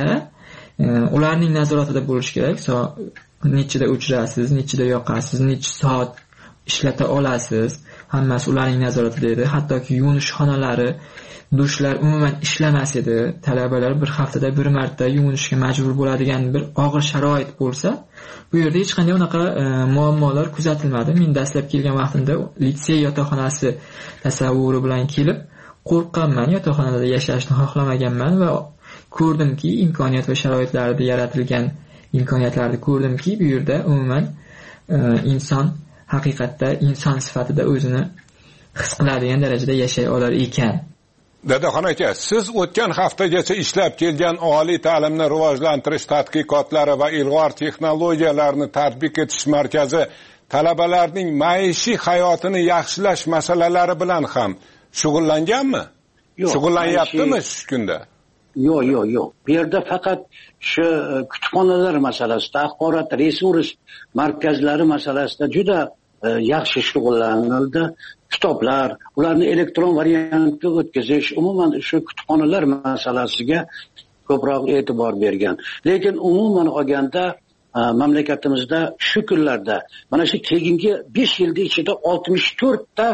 ularning nazoratida bo'lish kerak. Nechida o'chirasiz, nechida yoqasiz, necha soat ishlata olasiz. Hammasi ularning nazoratida edi. Hattoki yuvinish xonalari, dushlar umuman ishlamas edi. Talabalar bir haftada bir marta yuvinishga majbur bo'ladigan bir og'ir sharoit bo'lsa, bu yerda hech qanday unaqa muammolar kuzatilmadi. Men dastlab kelgan vaqtimda litsey yotoqxonasi tasavvuri bilan kelib, qo'rqqanman, yotoqxonada yashashni xohlamaganman va ko'rdimki, imkoniyat va sharoitlarda yaratilgan imkoniyatlarni ko'rdimki, bu yerda umuman inson haqiqatda inson sifatida o'zini his qiladigan darajada yashay olar ekan. Dadaxon aka, siz o'tgan haftagacha ishlab kelgan oliy ta'limni rivojlantirish tadqiqotlari va ilg'or texnologiyalarni tatbiq etish markazi talabalarning maishiy hayotini yaxshilash masalalari bilan ham shug'ullanganmi? Shug'ullanyaptimi shu kunda? Yo'q. Bu yerda faqat shu kutubxonalar masalasida, axborot resurs markazlari masalasida juda yaxshi shug'ullanildi. Kitoblar, ularni elektron variantga o'tkazish, umuman shu kutubxonalar masalasiga ko'proq e'tibor bergan. Lekin umuman olganda mamlakatimizda shu kunlarda mana shu keyingi 5 yilda ichida 64 ta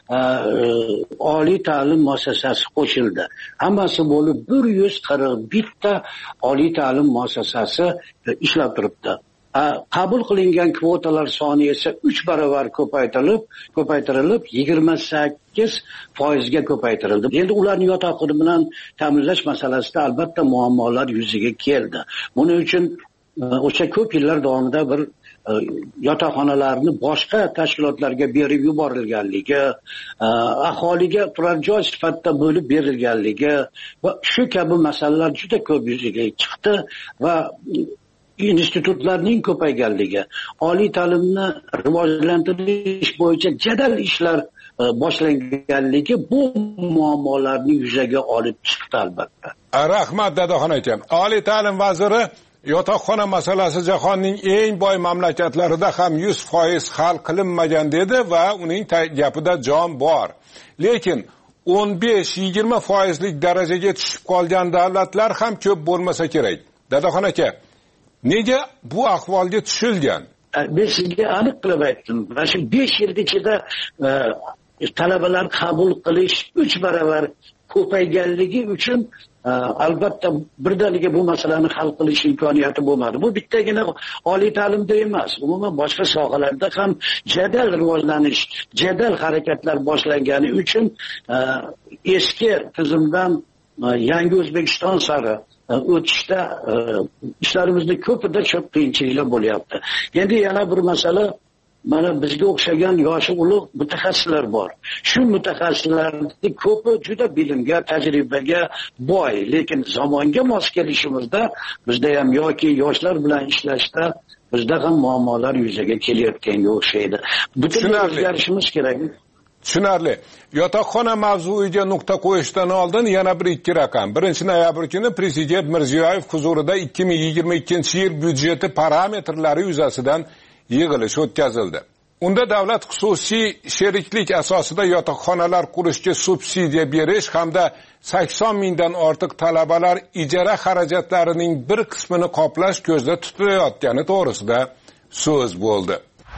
oliy ta'lim muassasasi qo'shildi. Hammasi bo'lib 141 ta oliy ta'lim muassasasi ishlab turibdi. Qabul qilingan kvotalar soni esa 3 barobar ko'paytirilib 28% ga ko'paytirildi. Endi ularni yotoqxona bilan ta'minlash masalasida albatta muammolar yuzaga keldi. Buning uchun o'sha ko'p yillar davomida bir yotoqxonalarni boshqa tashkilotlarga berib yuborilganligi, aholiga turar joy sifatida bo'lib berilganligi va shu kabi masalalar juda ko'p yuzaga chiqdi va institutlarning ko'payganligi, oliy ta'limni rivojlantirish bo'yicha jadal ishlar boshlanganligi bu muammolarni yuzaga olib chiqdi albatta. Rahmat Dadaxon aka. Oliy ta'lim vaziri yotoqxona masalasi jahonning eng boy mamlakatlarida ham 100% hal qilinmagan dedi va uning gapida jon bor. Lekin 15-20% darajaga tushib qolgan davlatlar ham ko'p bo'lmasa kerak. Dadaxon aka, nega bu ahvolga tushilgan? Men sizga aniq qilib aytdim. Mana shu 5 yil ichida talabalar qabul qilish 3 barobar ko'payganligi uchun albatta birdaniga bu masalani hal qilish imkoniyati bo'lmadi. Bu bittagina oliy ta'limda emas, umuman boshqa sohalarda ham jadal rivojlanish, jadal harakatlar boshlangani uchun eski tizimdan yangi O'zbekiston sari o'tishda ishlarimizda ko'pida ko'p qiyinchiliklar bo'lyapti. Endi yana bir masala, mana bizga o'xshagan yoshi ulug' mutaxassislar bor. Shu mutaxassislarning ko'pi juda bilimga, tajribaga boy, lekin zamonga mos kelishimizda bizda ham yoki yoshlar bilan ishlashda bizda ham muammolar yuzaga kelayotganga o'xshaydi. Butunlay o'zgarishimiz kerak. Tushunarli. Yotoqxona mavzuiga nuqta qo'yishdan oldin yana bir ikki raqam. 1-noyabr kuni Prezident Mirziyoyev huzurida 2022-yil byudjeti parametrlari yuzasidan yig'ilish o'tkazildi. Unda davlat xususiy sheriklik asosida yotoqxonalar qurishga subsidiya berish hamda 80 mingdan ortiq talabalar ijara xarajatlarining bir qismini qoplash ko'zda tutilayotgani to'g'risida so'z bo'ldi.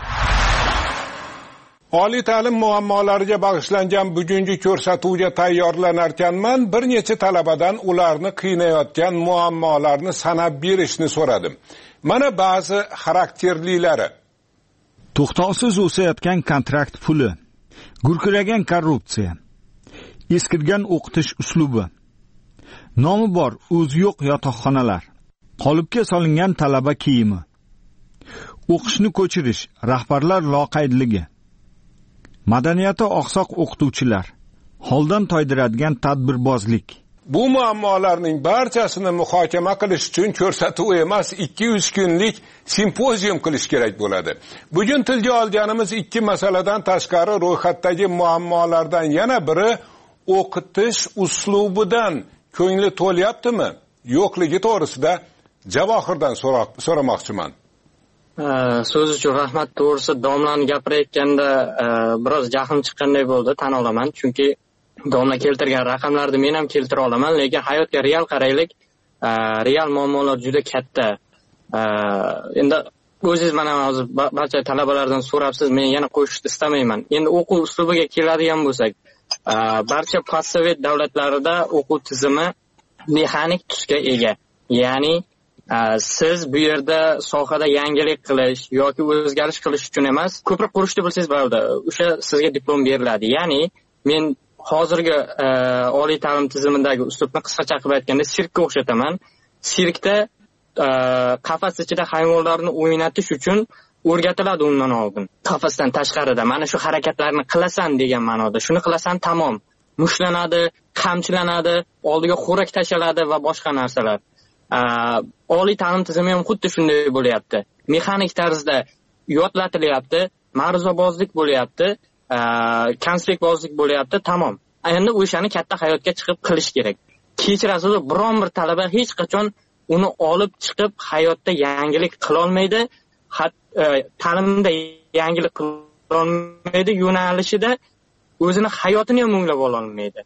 Oliy ta'lim muammolariga bag'ishlangan bugungi ko'rsatuvga tayyorlanarkanman bir necha talabadan ularni qiynayotgan muammolarni sanab berishni so'radim. Mana ba'zi xarakterlilari. To'xtovsiz o'sayotgan kontrakt puli, gurkiragan korrupsiya, eskirgan o'qitish uslubi, nomi bor o'zi yo'q yotoqxonalar, qolipga solingan talaba kiyimi, o'qishni ko'chirish, rahbarlar loqaydligi, madaniyati oqsoq o'qituvchilar, holdan toydiradigan tadbirbozlik. Bu muammolarning barchasini muhokama qilish uchun ko'rsatuv emas, 200 kunlik simpozium qilish kerak bo'ladi. Bugun tilga olganimiz ikki masaladan tashqari ro'yxatdagi muammolardan yana biri o'qitish uslubidan ko'ngli to'lyaptimi? Yo'qligi to'g'risida Javohirdan so'ramoqchiman. So'z uchun rahmat. To'g'risi domlani gapirayotganda biroz jahlim chiqqanday bo'ldi, tan olaman. Chunki domla keltirgan raqamlarni men ham keltira olaman, lekin hayotga real qaraylik. Real muammolar juda katta. Endi o'zingiz mana hozir barcha talabalardan so'rabsiz, men yana qo'shishni istamayman. Endi o'quv uslubiga keladigan bo'lsak, barcha postsovet davlatlarida o'quv tizimi mexanik tusga ega. Ya'ni siz bu yerda sohada yangilik qilish yoki o'zgarish qilish uchun emas, ko'prik qurishni bilsangiz bo'ladi, o'sha sizga diplom beriladi. Ya'ni men hozirgi oliy ta'lim tizimidagi uslubni qisqacha qilib aytganda sirkka o'xshataman. Sirkda qafas ichida hayvonlarni o'ynatish uchun o'rgatiladi undan oldin. Qafasdan tashqarida mana shu harakatlarni qilasan degan ma'noda. Shuni qilasan, tamom. Mushlanadi, qamchilanadi, oldiga xo'rak tashaladi va boshqa narsalar. Oliy ta'lim tizimi ham xuddi shunday bo'lyapti. Mexanik tarzda yodlatilyapti, ma'ruzabozlik bo'lyapti, konspektbozlik bo'lyapti, tamom. Endi o'shani katta hayotga chiqib qilish kerak. Kechirasiz, biron bir talaba hech qachon uni olib chiqib hayotda yangilik qila olmaydi, ta'limda yangilik qila olmaydi, yo'nalishida o'zini hayotini ham o'nglab ola olmaydi.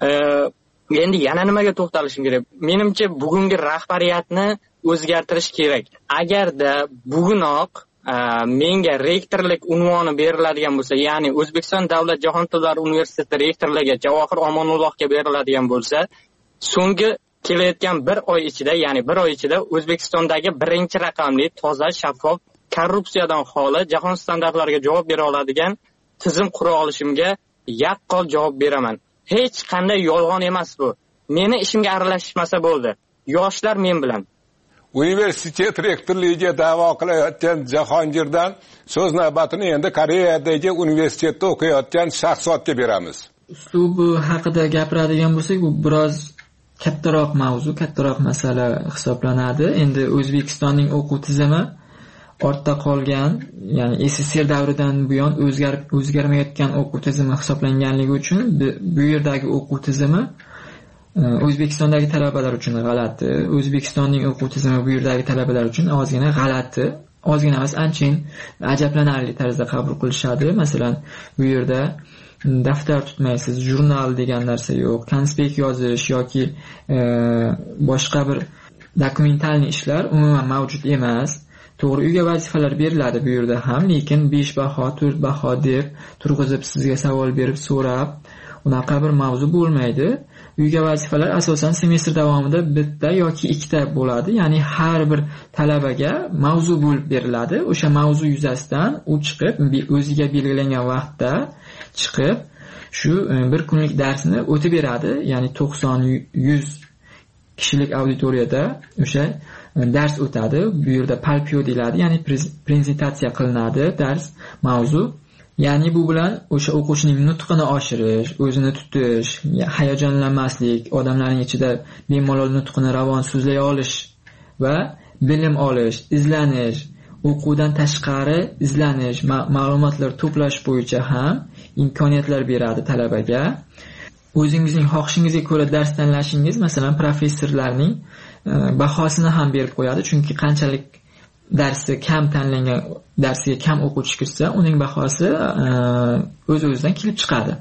Endi yana nimaga to'xtalishim kerak? Menimcha bugungi rahbariyatni o'zgartirish kerak. Agarda bugunoq menga rektorlik unvoni beriladigan bo'lsa, ya'ni O'zbekiston Davlat jahon tillari universiteti rektorligiga Javohir Omonullohga beriladigan bo'lsa, so'nggi kelayotgan bir oy ichida O'zbekistondagi birinchi raqamli, toza, shaffof, korrupsiyadan xoli, jahon standartlariga javob bera oladigan tizim qura olishimga yaqqol javob beraman. Hech qanday yolg'on emas bu. Meni ishimga aralashmasa bo'ldi. Yoshlar men bilan. Universitet rektorligiga da'vo qilayotgan Jahongirdan so'z navbatini endi Koreyadagi universitetda o'qiyotgan Shahzodga beramiz. Uslubi haqida gapiradigan bo'lsak, bu biroz kattaroq mavzu, kattaroq masala hisoblanadi. Endi O'zbekistonning o'quv tizimi ortda qolgan, ya'ni SSR davridan buyon o'zgarmayotgan o'quv tizimi hisoblanganligi uchun bu yerdagi o'quv tizimi O'zbekistondagi talabalar uchun g'alati, O'zbekistonning o'quv tizimi bu yerdagi talabalar uchun ozgina g'alati, ozgina emas, ancha ajablanarli tarzda qabul qilishadi. Masalan, bu yerda daftar tutmaysiz, jurnal degan narsa yo'q, konspekt yozish yoki boshqa bir dokumentalniy ishlar umuman mavjud emas. To'g'ri, uyga vazifalar beriladi bu yerda ham, lekin 5 baho, 4 baho deb turg'izib sizga savol berib so'rab, unaqa bir mavzu bo'lmaydi. Uyga vazifalar asosan semestr davomida bitta yoki ikkita bo'ladi. Ya'ni har bir talabaga mavzu bo'lib beriladi. O'sha mavzu yuzasidan u chiqib, o'ziga belgilangan vaqtda chiqib, shu bir kunlik darsni o'tib beradi. Ya'ni 90-100 kishilik auditoriyada o'sha dars o'tadi. Bu yerda palpio deyiladi, ya'ni prezentatsiya qilinadi dars mavzu. Ya'ni bu bilan o'sha o'quvchining nutqini oshirish, o'zini tutish, hayajonlanmaslik, odamlarning ichida bemalol nutqini ravon so'zlay olish va bilim olish, izlanish, o'quvdan tashqari izlanish, ma'lumotlar to'plash bo'yicha ham imkoniyatlar beradi talabaga. O'zingizning xohishingizga ko'ra dars tanlashingiz, masalan, professorlarning bahosini ham berib qo'yadi, chunki qanchalik darsi kam tanlangan, darsiga kam o'quvchi kirsa, uning bahosi o'z-o'zidan kelib chiqadi.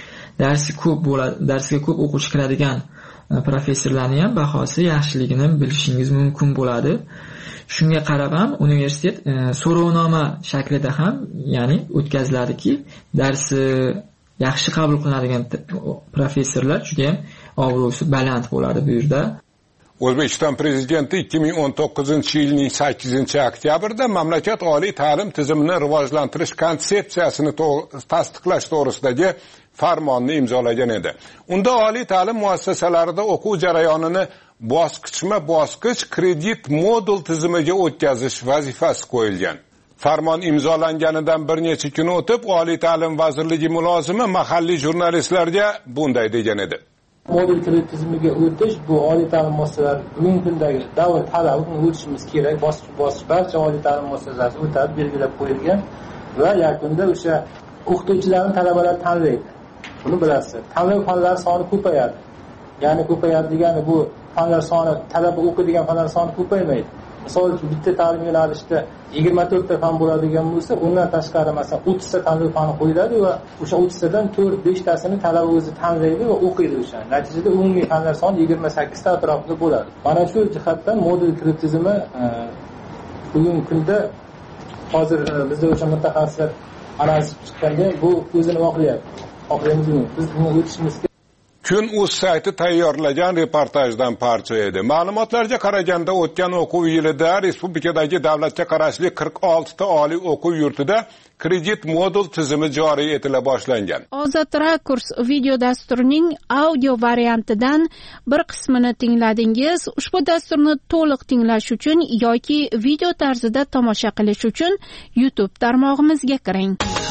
Darsiga ko'p o'quvchi kiradigan professorlarning ham bahosi yaxshiligini bilishingiz mumkin bo'ladi. Shunga qarab ham universitet so'rovnoma shaklida ham, ya'ni o'tkaziladiki, darsi yaxshi qabul qilinadigan professorlar juda ham obro'si baland bo'ladi bu yerda. O'zbekiston Prezidenti 2019-yilning 8-oktyabrda mamlakat oliy ta'lim tizimini rivojlantirish konsepsiyasini tasdiqlash to'g'risidagi farmonni imzolagan edi. Unda oliy ta'lim muassasalarida o'quv jarayonini bosqichma-bosqich kredit modul tizimiga o'tkazish vazifasi qo'yilgan. Farmon imzolanganidan bir necha kun o'tib, Oliy ta'lim vazirligi mulozimi mahalliy jurnalistlarga bunday degan edi. Modul kredit tizimiga o'tish bu oliy ta'lim muassasalari bugungi kundagi davr talabi, uni o'tishimiz kerak. Bosqich barcha oliy ta'lim muassasalasi o'tadi, belgilab qo'yilgan va yakunda o'sha o'qituvchilarni talabalar tanlaydi. Buni bilasiz. Tanlov fanlari soni ko'payadi. Ya'ni ko'payadi degani bu fanlar soni, talaba o'qiydigan fanlar soni ko'paymaydi. Misol uchun bitta ta'lim yo'nalishida 24 ta fan bo'ladigan bo'lsa, undan tashqari masalan 30 ta tanlov fani qo'yiladi va o'sha 30 tadan 4-5 tasini talaba o'zi tanlaydi va o'qiydi o'sha. Natijada umumiy fanlar soni 28 ta atrofida bo'ladi. Mana shu jihatdan modul kredit tizimi bugungi kunda hozir bizda o'sha mutaxassislar analiz chiqqanda bu o'zini oqlayapti. Biz buni o'tishimiz kerak. Kun.uz sayti tayyorlagan reportajdan parcha edi. Ma'lumotlarga qaraganda o'tgan o'quv yilida respublikadagi davlatga qarashli 46 ta oliy o'quv yurtida kredit modul tizimi joriy etila boshlangan. Ozod Rakurs video dasturining audio variantidan bir qismini tingladingiz. Ushbu dasturni to'liq tinglash uchun yoki video tarzida tomosha qilish uchun YouTube tarmog'imizga kiring.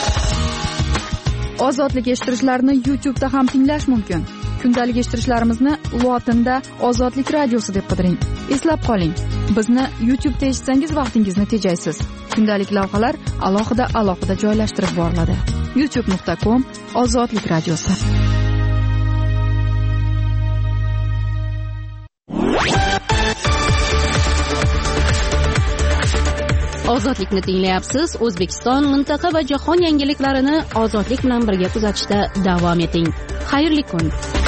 Ozodlik eshittirishlarni YouTube'da ham tinglash mumkin. Kundalik eshittirishlarimizni lotinda Ozodlik radiosi deb qidiring. Eslab qoling, bizni YouTube'da eshitsangiz vaqtingizni tejaysiz. Kundalik lavhalar alohida joylashtirib boriladi. youtube.com Ozodlik radiosi. Ozodlikni tinglayapsiz. O'zbekiston, mintaqa va jahon yangiliklarini ozodlik bilan birga kuzatishda davom eting. Xayrli kun.